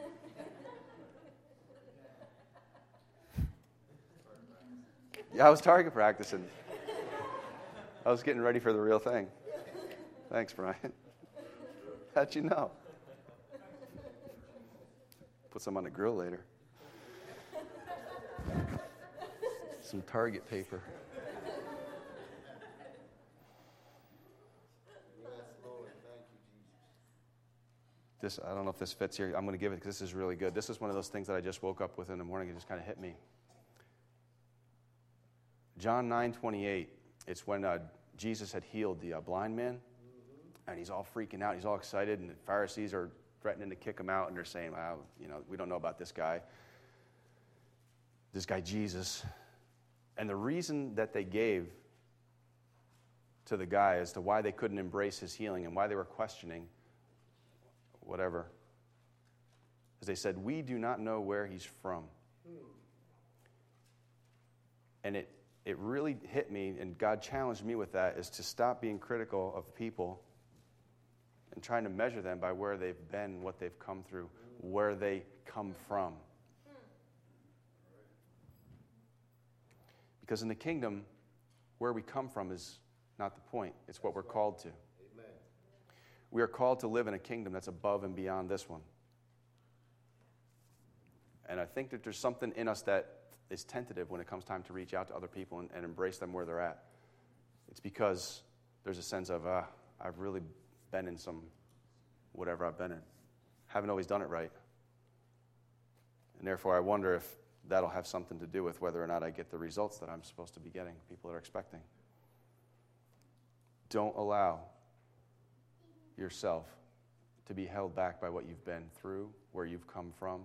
S1: Yeah, I was target practicing. I was getting ready for the real thing. Thanks, Brian. How'd you know? Put some on the grill later. Some target paper. This, I don't know if this fits here. I'm going to give it because this is really good. This is one of those things that I just woke up with in the morning. It just kind of hit me. John nine twenty-eight. It's when uh, Jesus had healed the uh, blind man, mm-hmm. and he's all freaking out. He's all excited, and the Pharisees are threatening to kick him out, and they're saying, "Wow, you know, we don't know about this guy, this guy Jesus." And the reason that they gave to the guy as to why they couldn't embrace his healing and why they were questioning whatever, is they said, we do not know where he's from. And it, it really hit me, and God challenged me with that, is to stop being critical of people and trying to measure them by where they've been, what they've come through, where they come from. Because in the kingdom, where we come from is not the point. It's what we're called to. We are called to live in a kingdom that's above and beyond this one. And I think that there's something in us that is tentative when it comes time to reach out to other people and, and embrace them where they're at. It's because there's a sense of, uh, I've really been in some whatever I've been in. Haven't always done it right. And therefore, I wonder if that'll have something to do with whether or not I get the results that I'm supposed to be getting, people are expecting. Don't allow yourself to be held back by what you've been through, where you've come from.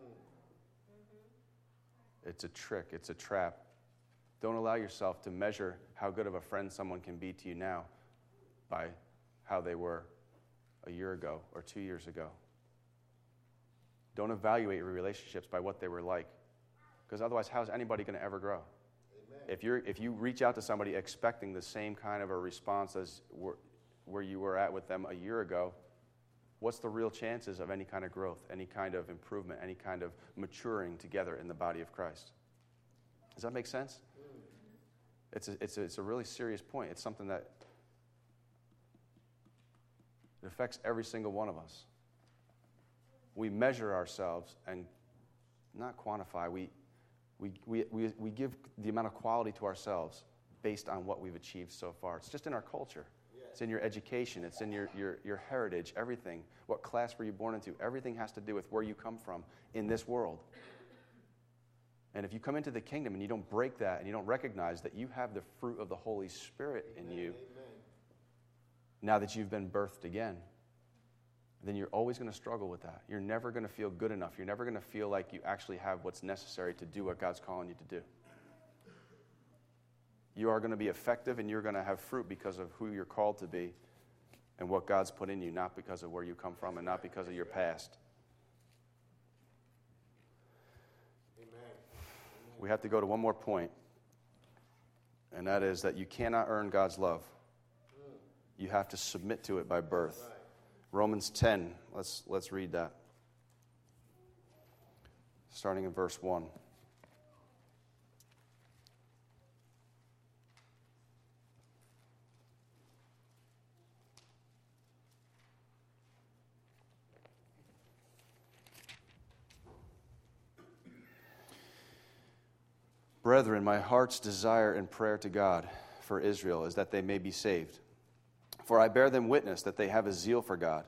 S1: It's a trick. It's a trap. Don't allow yourself to measure how good of a friend someone can be to you now by how they were a year ago or two years ago. Don't evaluate your relationships by what they were like. Because otherwise, how's anybody going to ever grow? Amen. If you're if you reach out to somebody expecting the same kind of a response as where, where you were at with them a year ago, what's the real chances of any kind of growth, any kind of improvement, any kind of maturing together in the body of Christ? Does that make sense? It's a, it's a, it's a really serious point. It's something that it affects every single one of us. We measure ourselves and not quantify. We, we, we, we, we give the amount of quality to ourselves based on what we've achieved so far. It's just in our culture. It's in your education. It's in your, your, your heritage, everything. What class were you born into? Everything has to do with where you come from in this world. And if you come into the kingdom and you don't break that and you don't recognize that you have the fruit of the Holy Spirit in you, Amen. Now that you've been birthed again, then you're always going to struggle with that. You're never going to feel good enough. You're never going to feel like you actually have what's necessary to do what God's calling you to do. You are going to be effective and you're going to have fruit because of who you're called to be and what God's put in you, not because of where you come from and not because of your past. Amen. We have to go to one more point, and that is that you cannot earn God's love. You have to submit to it by birth. Romans ten, let's, let's read that. Starting in verse one. Brethren, my heart's desire and prayer to God for Israel is that they may be saved. For I bear them witness that they have a zeal for God,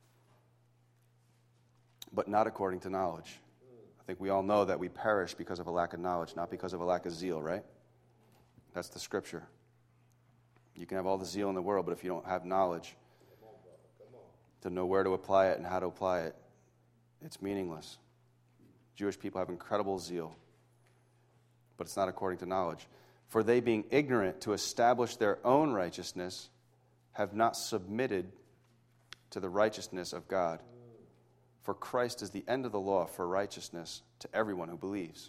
S1: but not according to knowledge. I think we all know that we perish because of a lack of knowledge, not because of a lack of zeal, right? That's the scripture. You can have all the zeal in the world, but if you don't have knowledge to know where to apply it and how to apply it, it's meaningless. Jewish people have incredible zeal, but it's not according to knowledge. For they, being ignorant to establish their own righteousness, have not submitted to the righteousness of God. For Christ is the end of the law for righteousness to everyone who believes.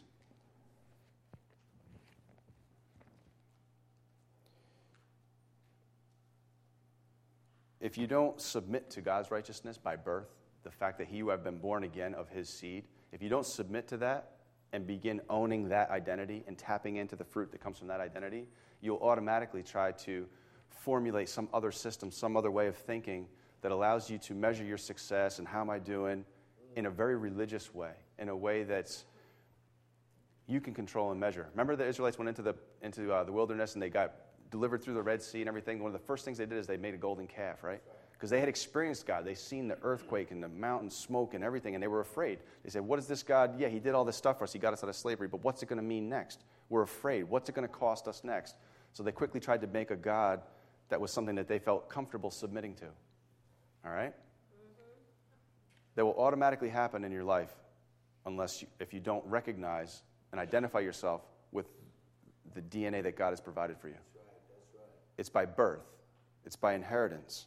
S1: If you don't submit to God's righteousness by birth, the fact that you have been born again of his seed, if you don't submit to that and begin owning that identity and tapping into the fruit that comes from that identity, you'll automatically try to formulate some other system, some other way of thinking that allows you to measure your success and how am I doing in a very religious way, in a way that's you can control and measure. Remember the Israelites went into the into uh, the wilderness and they got delivered through the Red Sea and everything. One of the first things they did is they made a golden calf, right? Because they had experienced God. They seen the earthquake and the mountain smoke and everything, and they were afraid. They said, what is this God? Yeah, he did all this stuff for us. He got us out of slavery, but what's it going to mean next? We're afraid. What's it going to cost us next? So they quickly tried to make a God that was something that they felt comfortable submitting to. All right? Mm-hmm. That will automatically happen in your life unless you, if you don't recognize and identify yourself with the D N A that God has provided for you. That's right, that's right. It's by birth. It's by inheritance.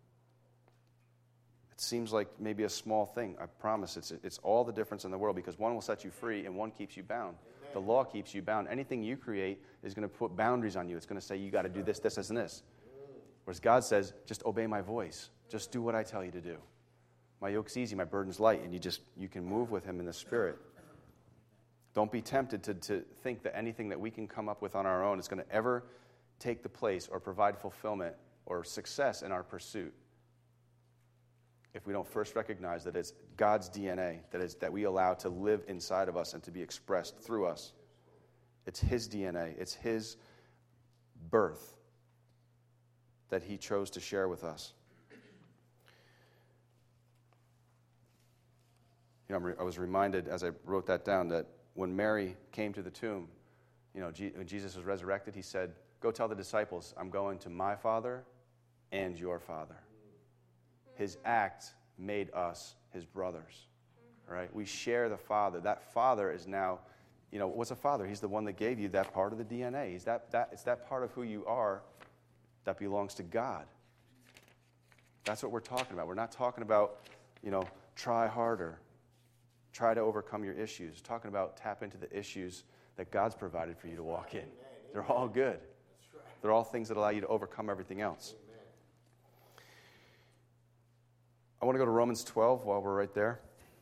S1: It seems like maybe a small thing. I promise it's it's all the difference in the world because one will set you free and one keeps you bound. Amen. The law keeps you bound. Anything you create is going to put boundaries on you. It's going to say you got to do this, this, this, and this. Whereas God says, just obey my voice. Just do what I tell you to do. My yoke's easy, my burden's light, and you just you can move with him in the Spirit. Don't be tempted to, to think that anything that we can come up with on our own is going to ever take the place or provide fulfillment or success in our pursuit if we don't first recognize that it's God's D N A that is that we allow to live inside of us and to be expressed through us. It's his D N A. It's his birth that he chose to share with us. You know, I'm re- I was reminded as I wrote that down that when Mary came to the tomb, you know, G- when Jesus was resurrected, he said, go tell the disciples, I'm going to my Father and your Father. His act made us his brothers, right? We share the Father. That Father is now, you know, what's a father? He's the one that gave you that part of the D N A. He's that, that, it's that part of who you are that belongs to God. That's what we're talking about. We're not talking about, you know, try harder, try to overcome your issues. Talking about tap into the issues that God's provided for you to walk in. They're all good. They're all things that allow you to overcome everything else. I want to go to Romans twelve while we're right there.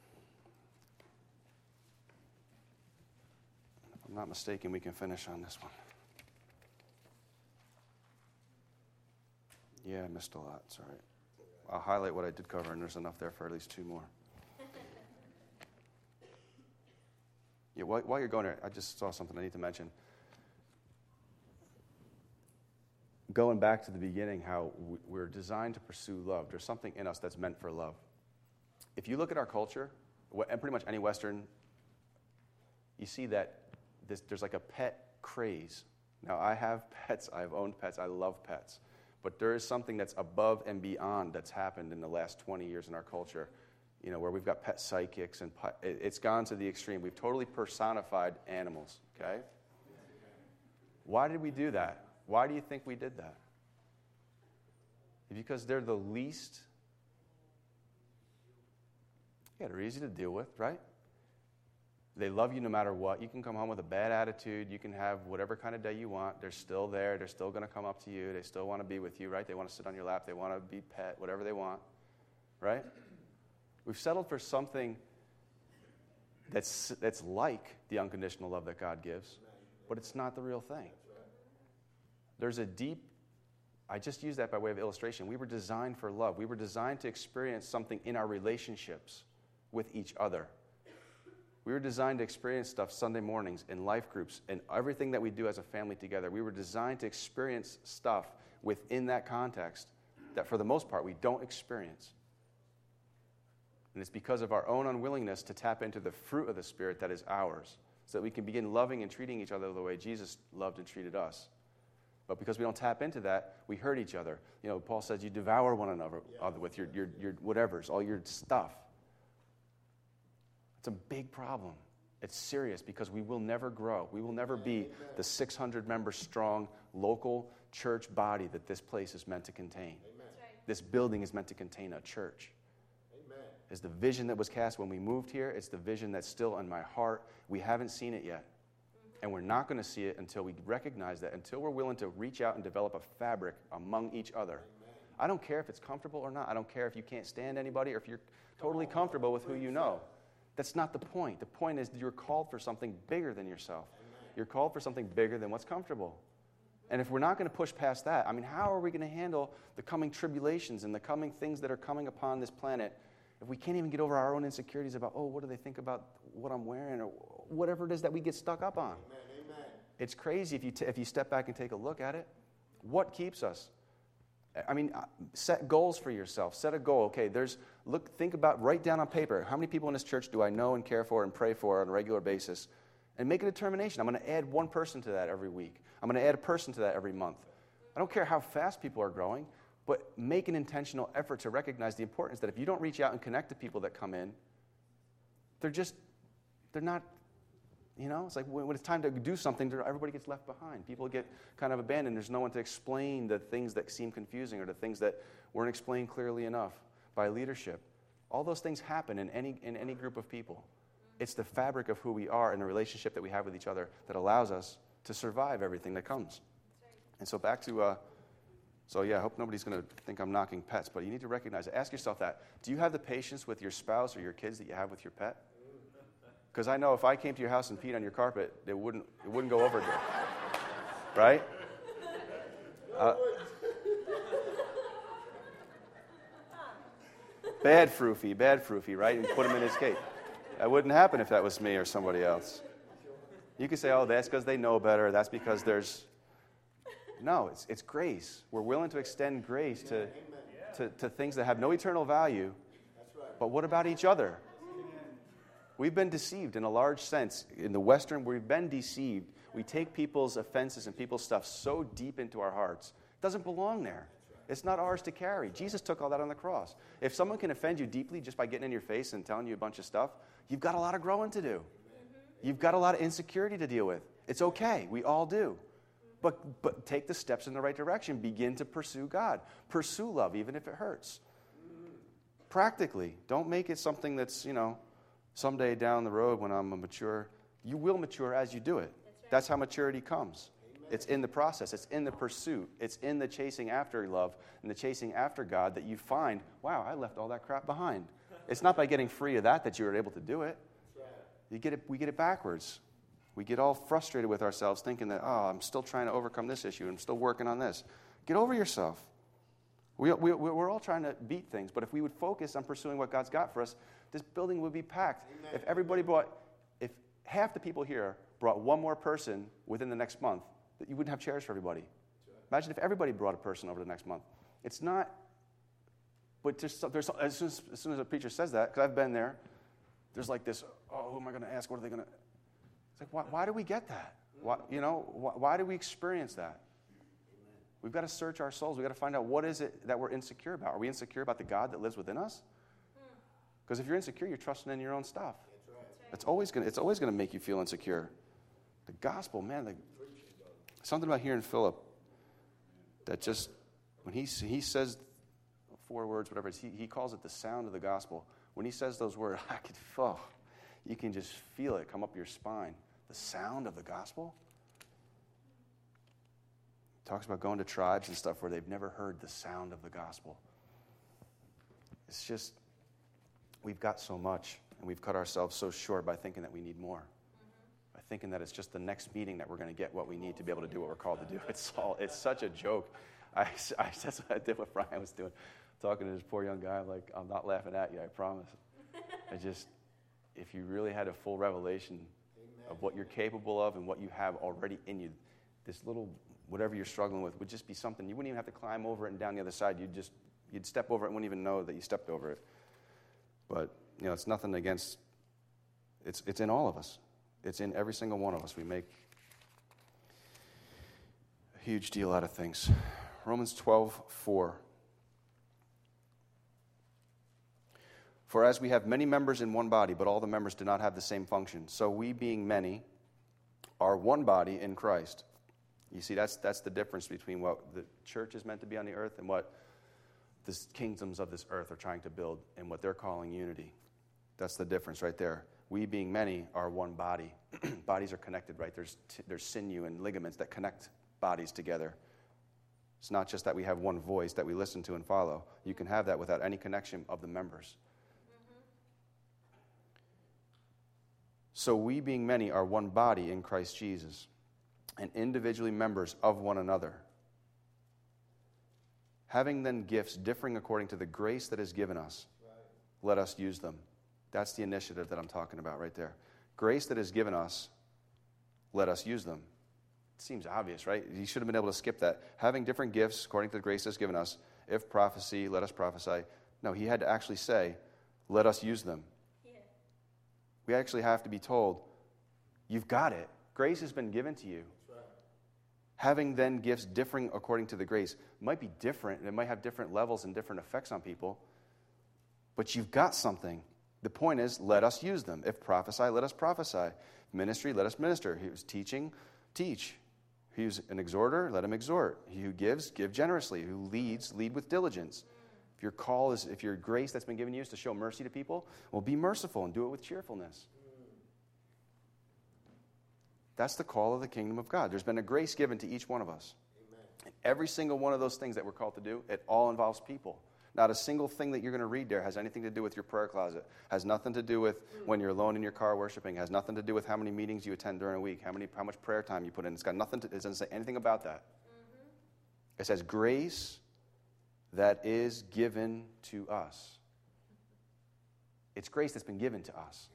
S1: If I'm not mistaken, we can finish on this one. Yeah, I missed a lot. It's all right. I'll highlight what I did cover, and there's enough there for at least two more. Yeah, while, while you're going there, I just saw something I need to mention. Going back to the beginning, how we're designed to pursue love. There's something in us that's meant for love. If you look at our culture, and pretty much any Western, you see that this, there's like a pet craze. Now, I have pets. I've owned pets. I love pets. But there is something that's above and beyond that's happened in the last twenty years in our culture, you know, where we've got pet psychics, and pet, it's gone to the extreme. We've totally personified animals, okay? Why did we do that? Why do you think we did that? Because they're the least, yeah, they're easy to deal with, right? They love you no matter what. You can come home with a bad attitude. You can have whatever kind of day you want. They're still there. They're still going to come up to you. They still want to be with you, right? They want to sit on your lap. They want to be pet, whatever they want, right? We've settled for something that's that's like the unconditional love that God gives, but it's not the real thing. There's a deep, I just use that by way of illustration. We were designed for love. We were designed to experience something in our relationships with each other. We were designed to experience stuff Sunday mornings in life groups and everything that we do as a family together. We were designed to experience stuff within that context that for the most part we don't experience. And it's because of our own unwillingness to tap into the fruit of the Spirit that is ours, so that we can begin loving and treating each other the way Jesus loved and treated us. But because we don't tap into that, we hurt each other. You know, Paul says you devour one another yeah. with your, your, your whatevers, all your stuff. It's a big problem. It's serious because we will never grow. We will never be the six hundred member strong local church body that this place is meant to contain. Amen. This building is meant to contain a church. Amen. It's the vision that was cast when we moved here. It's the vision that's still in my heart. We haven't seen it yet. And we're not going to see it until we recognize that, until we're willing to reach out and develop a fabric among each other. Amen. I don't care if it's comfortable or not. I don't care if you can't stand anybody or if you're totally comfortable with who you know. That's not the point. The point is you're called for something bigger than yourself. Amen. You're called for something bigger than what's comfortable. And if we're not going to push past that, I mean, how are we going to handle the coming tribulations and the coming things that are coming upon this planet if we can't even get over our own insecurities about, oh, what do they think about what I'm wearing or whatever it is that we get stuck up on? Amen. Amen. It's crazy if you, t- if you step back and take a look at it. What keeps us? I mean, set goals for yourself. Set a goal. Okay, there's look. Think about, write down on paper, how many people in this church do I know and care for and pray for on a regular basis? And make a determination. I'm going to add one person to that every week. I'm going to add a person to that every month. I don't care how fast people are growing, but make an intentional effort to recognize the importance that if you don't reach out and connect to people that come in, they're just, they're not, you know, it's like when it's time to do something, everybody gets left behind. People get kind of abandoned. There's no one to explain the things that seem confusing or the things that weren't explained clearly enough by leadership. All those things happen in any in any group of people. It's the fabric of who we are and the relationship that we have with each other that allows us to survive everything that comes. And so back to, uh, so yeah, I hope nobody's going to think I'm knocking pets, but you need to recognize it. Ask yourself that. Do you have the patience with your spouse or your kids that you have with your pet? Because I know if I came to your house and peed on your carpet, it wouldn't it wouldn't go over good. Right? Uh, bad Froofy, bad Froofy, right? And put him in his cage. That wouldn't happen if that was me or somebody else. You could say, oh, that's because they know better. That's because there's... No, it's it's grace. We're willing to extend grace to, to, to things that have no eternal value. But what about each other? We've been deceived in a large sense. In the Western, we've been deceived. We take people's offenses and people's stuff so deep into our hearts. It doesn't belong there. It's not ours to carry. Jesus took all that on the cross. If someone can offend you deeply just by getting in your face and telling you a bunch of stuff, you've got a lot of growing to do. You've got a lot of insecurity to deal with. It's okay. We all do. But, but take the steps in the right direction. Begin to pursue God. Pursue love, even if it hurts. Practically. Don't make it something that's, you know, Someday down the road when I'm a mature, you will mature as you do it.
S3: That's right.
S1: That's how maturity comes.
S2: Amen.
S1: It's in the process. It's in the pursuit. It's in the chasing after love and the chasing after God that you find, wow, I left all that crap behind. It's not by getting free of that that you were able to do it.
S2: That's right.
S1: You get it. We get it backwards. We get all frustrated with ourselves thinking that, oh, I'm still trying to overcome this issue. I'm still working on this. Get over yourself. We, we, we're all trying to beat things, but if we would focus on pursuing what God's got for us, this building would be packed.
S2: Amen.
S1: If everybody brought, if half the people here brought one more person within the next month, that you wouldn't have chairs for everybody.
S2: Right.
S1: Imagine if everybody brought a person over the next month. It's not, but there's, there's as, soon as, as soon as a preacher says that, because I've been there, there's like this, oh, who am I going to ask? What are they going to? It's like, why, why do we get that? Why, you know, why, why do we experience that? We've got to search our souls. We've got to find out what is it that we're insecure about. Are we insecure about the God that lives within us? Because if you're insecure, you're trusting in your own stuff.
S2: That's right.
S1: It's always going to, it's always going to make you feel insecure. The gospel, man, the, something about hearing Philip that just, when he, he says four words, whatever it is, he, he calls it the sound of the gospel. When he says those words, I could, oh, you can just feel it come up your spine. The sound of the gospel. Talks about going to tribes and stuff where they've never heard the sound of the gospel. It's just, we've got so much, and we've cut ourselves so short by thinking that we need more. Mm-hmm. By thinking that it's just the next meeting that we're going to get what we need to be able to do what we're called to do. It's all, it's such a joke. I, I, that's what I did what Brian was doing. Talking to this poor young guy, I'm like, I'm not laughing at you, I promise. I just, if you really had a full revelation
S2: Amen.
S1: Of what you're capable of and what you have already in you, this little whatever you're struggling with would just be something you wouldn't even have to climb over it and down the other side. You'd just you'd step over it and wouldn't even know that you stepped over it. But you know, it's nothing against. It's it's in all of us. It's in every single one of us. We make a huge deal out of things. Romans twelve four. For as we have many members in one body, but all the members do not have the same function, so we, being many, are one body in Christ. You see, that's that's the difference between what the church is meant to be on the earth and what the kingdoms of this earth are trying to build and what they're calling unity. That's the difference right there. We, being many, are one body. Bodies are connected, right? There's t- there's sinew and ligaments that connect bodies together. It's not just that we have one voice that we listen to and follow. You can have that without any connection of the members. Mm-hmm. So we, being many, are one body in Christ Jesus, and individually members of one another. Having then gifts differing according to the grace that is given us, right. Let us use them. That's the initiative that I'm talking about right there. Grace that is given us, let us use them. It seems obvious, right? You should have been able to skip that. Having different gifts according to the grace that's given us. If prophecy, let us prophesy. No, he had to actually say, let us use them. Yeah. We actually have to be told, you've got it. Grace has been given to you. Having then gifts differing according to the grace. It might be different, and it might have different levels and different effects on people, but you've got something. The point is, let us use them. If prophesy, let us prophesy. Ministry, let us minister. He was teaching, teach. He was an exhorter, let him exhort. He who gives, give generously. Who leads, lead with diligence. If your call is, if your grace that's been given you is to show mercy to people, well, be merciful and do it with cheerfulness. That's the call of the kingdom of God. There's been a grace given to each one of us. Amen. And every single one of those things that we're called to do, it all involves people. Not a single thing that you're going to read there has anything to do with your prayer closet. Has nothing to do with when you're alone in your car worshiping. Has nothing to do with how many meetings you attend during a week. How many, how much prayer time you put in. It's got nothing to, it doesn't say anything about that. Mm-hmm. It says grace that is given to us. It's grace that's been given to us.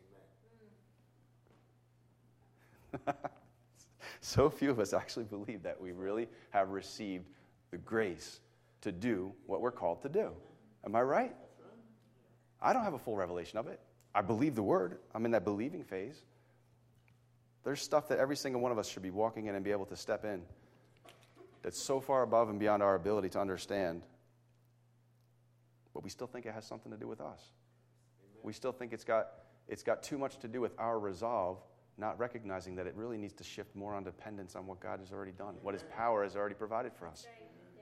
S1: So few of us actually believe that we really have received the grace to do what we're called to do. Am I right? I don't have a full revelation of it. I believe the word. I'm in that believing phase. There's stuff that every single one of us should be walking in and be able to step in that's so far above and beyond our ability to understand, but we still think it has something to do with us. Amen. We still think it's got it's got too much to do with our resolve, not recognizing that it really needs to shift more on dependence on what God has already done, what his power has already provided for us.
S3: Right. Yes.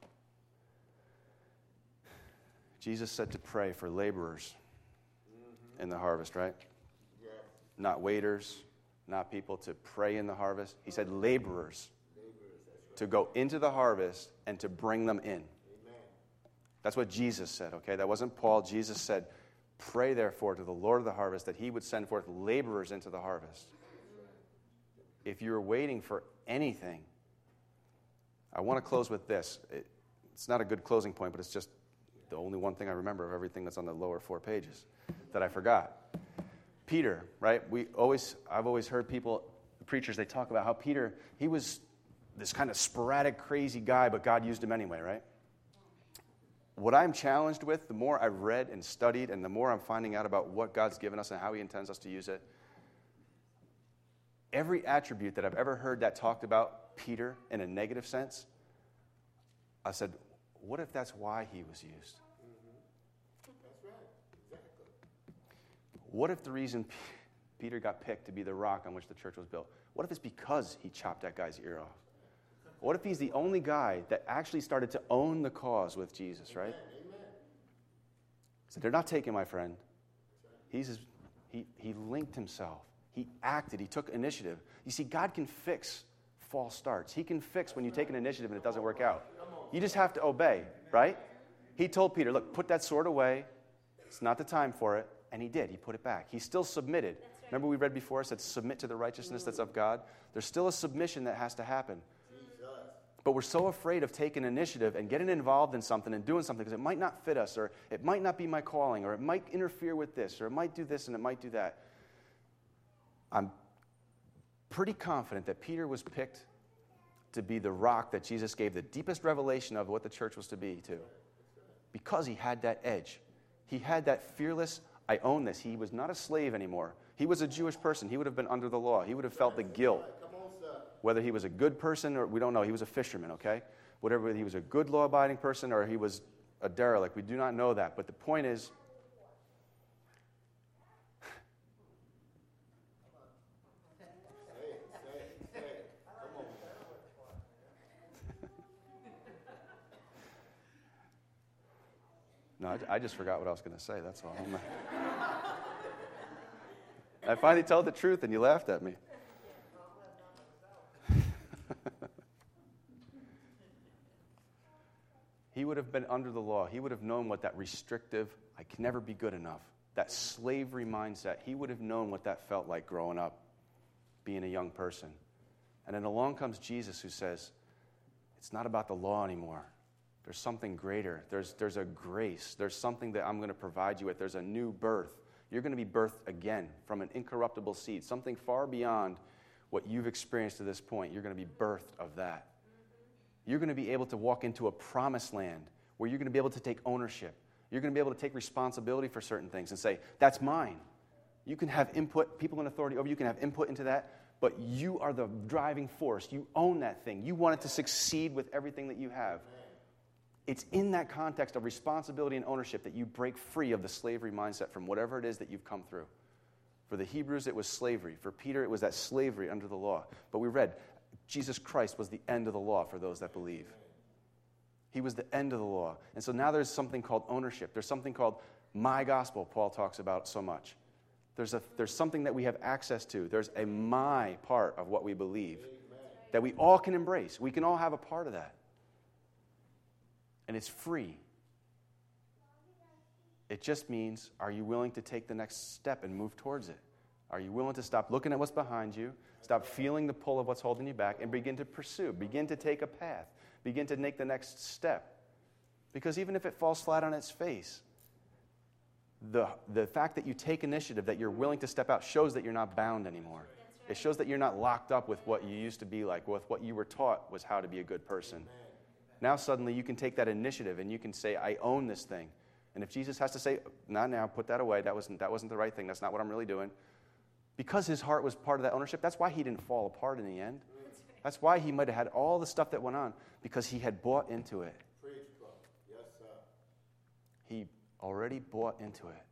S1: Jesus said to pray for laborers. Mm-hmm. in the harvest, right?
S2: Yes.
S1: Not waiters, not people to pray in the harvest. He said laborers,
S2: Laborers, that's right.
S1: to go into the harvest and to bring them in.
S2: Amen.
S1: That's what Jesus said, okay? That wasn't Paul. Jesus said, pray therefore to the Lord of the harvest that he would send forth laborers into the harvest. If you're waiting for anything, I want to close with this. It, it's not a good closing point, but it's just the only one thing I remember of everything that's on the lower four pages that I forgot. Peter, right? We always, I've always heard people, preachers, they talk about how Peter, he was this kind of sporadic, crazy guy, but God used him anyway, right? What I'm challenged with, the more I've read and studied, and the more I'm finding out about what God's given us and how he intends us to use it, every attribute that I've ever heard that talked about Peter in a negative sense, I said, what if that's why he was used?
S2: Mm-hmm. That's right. Exactly.
S1: What if the reason P- Peter got picked to be the rock on which the church was built, what if it's because he chopped that guy's ear off? What if he's the only guy that actually started to own the cause with Jesus, right?
S2: Amen.
S1: So they're not taking my friend. He's his, he, he linked himself. He acted. He took initiative. You see, God can fix false starts. He can fix when you take an initiative and it doesn't work out. You just have to obey, right? He told Peter, look, put that sword away. It's not the time for it. And he did. He put it back. He still submitted. Remember we read before, it said submit to the righteousness that's of God? There's still a submission that has to happen. But we're so afraid of taking initiative and getting involved in something and doing something because it might not fit us, or it might not be my calling, or it might interfere with this, or it might do this and it might do that. I'm pretty confident that Peter was picked to be the rock that Jesus gave the deepest revelation of what the church was to be to, because he had that edge. He had that fearless, I own this. He was not a slave anymore. He was a Jewish person. He would have been under the law. He would have felt the guilt. Whether he was a good person or we don't know. He was a fisherman, okay? Whatever, whether he was a good law-abiding person or he was a derelict. We do not know that. But the point is, no, I, I just forgot what I was going to say. That's all. I finally told the truth and you laughed at me. He would have been under the law. He would have known what that restrictive, I can never be good enough, that slavery mindset, he would have known what that felt like growing up, being a young person. And then along comes Jesus who says, it's not about the law anymore. There's something greater. There's, there's a grace. There's something that I'm going to provide you with. There's a new birth. You're going to be birthed again from an incorruptible seed, something far beyond what you've experienced to this point. You're going to be birthed of that. You're going to be able to walk into a promised land where you're going to be able to take ownership. You're going to be able to take responsibility for certain things and say, that's mine. You can have input, people in authority over you can have input into that, but you are the driving force. You own that thing. You want it to succeed with everything that you have. It's in that context of responsibility and ownership that you break free of the slavery mindset from whatever it is that you've come through. For the Hebrews, it was slavery. For Peter, it was that slavery under the law. But we read, Jesus Christ was the end of the law for those that believe. He was the end of the law. And so now there's something called ownership. There's something called my gospel, Paul talks about so much. There's, a, there's something that we have access to. There's a my part of what we believe that we all can embrace. We can all have a part of that. And it's free. It just means, are you willing to take the next step and move towards it? Are you willing to stop looking at what's behind you, stop feeling the pull of what's holding you back, and begin to pursue, begin to take a path, begin to make the next step? Because even if it falls flat on its face, the, the fact that you take initiative, that you're willing to step out, shows that you're not bound anymore. It shows that you're not locked up with what you used to be like, with what you were taught was how to be a good person. Now suddenly you can take that initiative and you can say, I own this thing. And if Jesus has to say, not now, put that away, that wasn't, that wasn't the right thing, that's not what I'm really doing, because his heart was part of that ownership, that's why he didn't fall apart in the end. That's why he might have had all the stuff that went on, because he had bought into it.
S2: Preach, brother. Yes, sir.
S1: He already bought into it.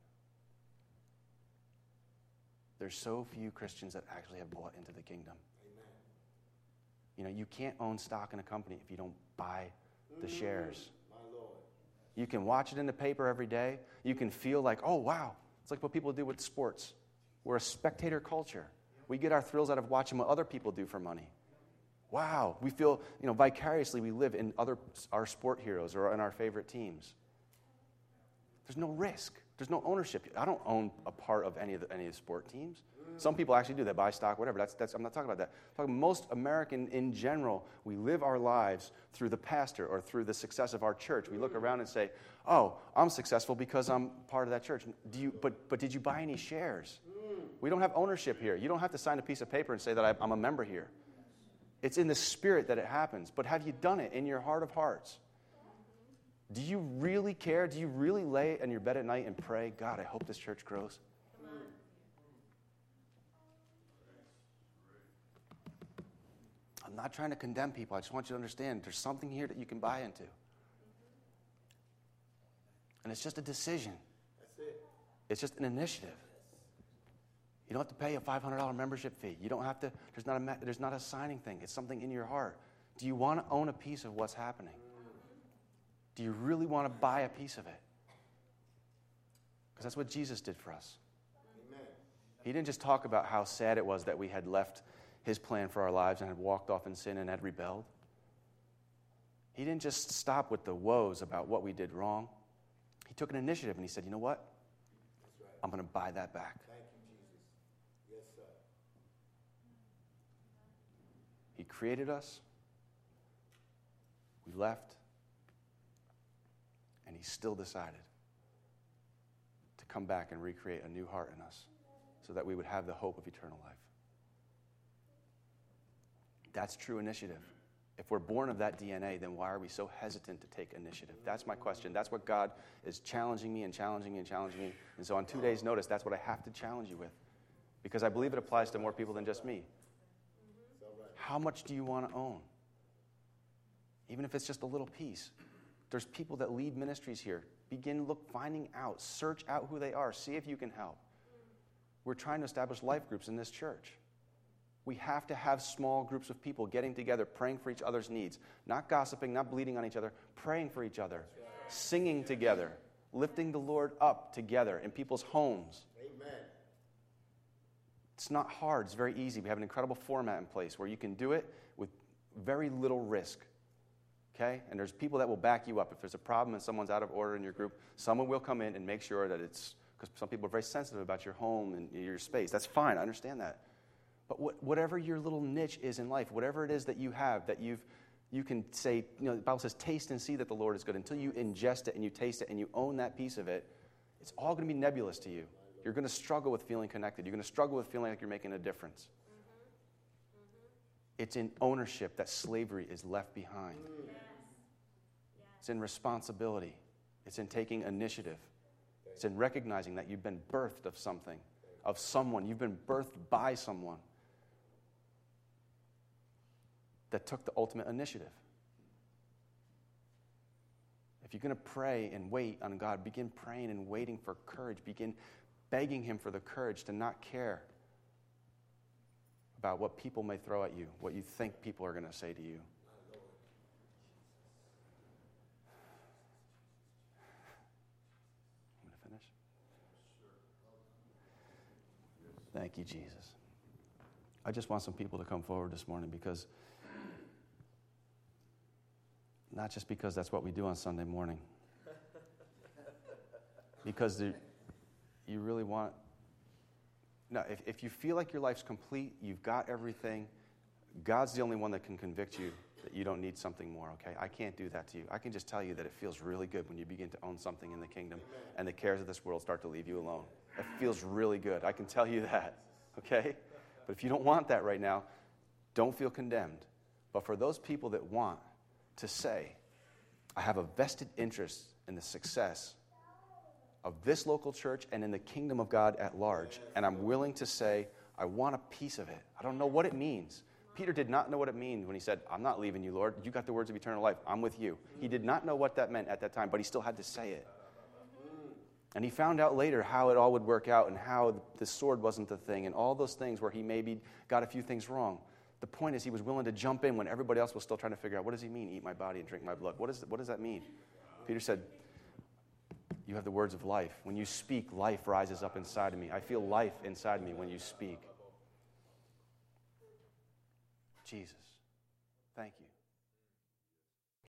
S1: There's so few Christians that actually have bought into the kingdom.
S2: Amen.
S1: You know, you can't own stock in a company if you don't buy the shares.
S2: My Lord.
S1: You can watch it in the paper every day. You can feel like, oh, wow, It's like what people do with sports. We're a spectator culture. We get our thrills out of watching what other people do for money. Wow, we feel, you know, vicariously we live in other our sport heroes or in our favorite teams. There's no risk. There's no ownership. I don't own a part of any of the, any of the sport teams. Some people actually do that, buy stock, whatever. That's, that's, I'm not talking about that. I'm talking most American in general, we live our lives through the pastor or through the success of our church. We look around and say, oh, I'm successful because I'm part of that church. Do you? But, but did you buy any shares? We don't have ownership here. You don't have to sign a piece of paper and say that I, I'm a member here. It's in the spirit that it happens. But have you done it in your heart of hearts? Do you really care? Do you really lay in your bed at night and pray, God, I hope this church grows? I'm not trying to condemn people. I just want you to understand there's something here that you can buy into. And it's just a decision.
S2: That's it.
S1: It's just an initiative. You don't have to pay a five hundred dollars membership fee. You don't have to, there's not a, there's not a signing thing. It's something in your heart. Do you want to own a piece of what's happening? Do you really want to buy a piece of it? Because that's what Jesus did for us.
S2: Amen.
S1: He didn't just talk about how sad it was that we had left his plan for our lives and had walked off in sin and had rebelled. He didn't just stop with the woes about what we did wrong. He took an initiative and he said, you know what?
S2: That's right.
S1: I'm going to buy that back.
S2: Thank you, Jesus. Yes, sir.
S1: He created us. We left. And he still decided to come back and recreate a new heart in us so that we would have the hope of eternal life. That's true initiative. If we're born of that D N A, then why are we so hesitant to take initiative? That's my question. That's what God is challenging me and challenging me and challenging me. And so on two days' notice, that's what I have to challenge you with. Because I believe it applies to more people than just me. How much do you want to own? Even if it's just a little piece. There's people that lead ministries here. Begin look, finding out. Search out who they are. See if you can help. We're trying to establish life groups in this church. We have to have small groups of people getting together, praying for each other's needs. Not gossiping, not bleeding on each other, praying for each other. Singing together. Lifting the Lord up together in people's homes.
S2: Amen.
S1: It's not hard. It's very easy. We have an incredible format in place where you can do it with very little risk. Okay? And there's people that will back you up. If there's a problem and someone's out of order in your group, someone will come in and make sure that it's, because some people are very sensitive about your home and your space. That's fine. I understand that. But what, whatever your little niche is in life, whatever it is that you have, that you've, you can say, you know, the Bible says, taste and see that the Lord is good. Until you ingest it and you taste it and you own that piece of it, it's all going to be nebulous to you. You're going to struggle with feeling connected. You're going to struggle with feeling like you're making a difference. Mm-hmm. Mm-hmm. It's in ownership that slavery is left behind. Mm. Yes. Yes. It's in responsibility. It's in taking initiative. It's in recognizing that you've been birthed of something, of someone. You've been birthed by someone that took the ultimate initiative. If you're going to pray and wait on God, begin praying and waiting for courage. Begin begging him for the courage to not care about what people may throw at you, what you think people are going to say to you. I'm going to finish. Thank you, Jesus. I just want some people to come forward this morning because, not just because that's what we do on Sunday morning, because there, you really want, no, if, if you feel like your life's complete, you've got everything, God's the only one that can convict you that you don't need something more, okay? I can't do that to you. I can just tell you that it feels really good when you begin to own something in the kingdom and the cares of this world start to leave you alone. It feels really good. I can tell you that, okay? But if you don't want that right now, don't feel condemned. But for those people that want to say, I have a vested interest in the success of this local church and in the kingdom of God at large, and I'm willing to say, I want a piece of it. I don't know what it means. Peter did not know what it meant when he said, I'm not leaving you, Lord. You got the words of eternal life. I'm with you. He did not know what that meant at that time, but he still had to say it. And he found out later how it all would work out and how the sword wasn't the thing and all those things where he maybe got a few things wrong. The point is he was willing to jump in when everybody else was still trying to figure out, what does he mean, eat my body and drink my blood? What, is, what does that mean? Peter said, You have the words of life. When you speak, life rises up inside of me. I feel life inside of me when you speak. Jesus, thank you.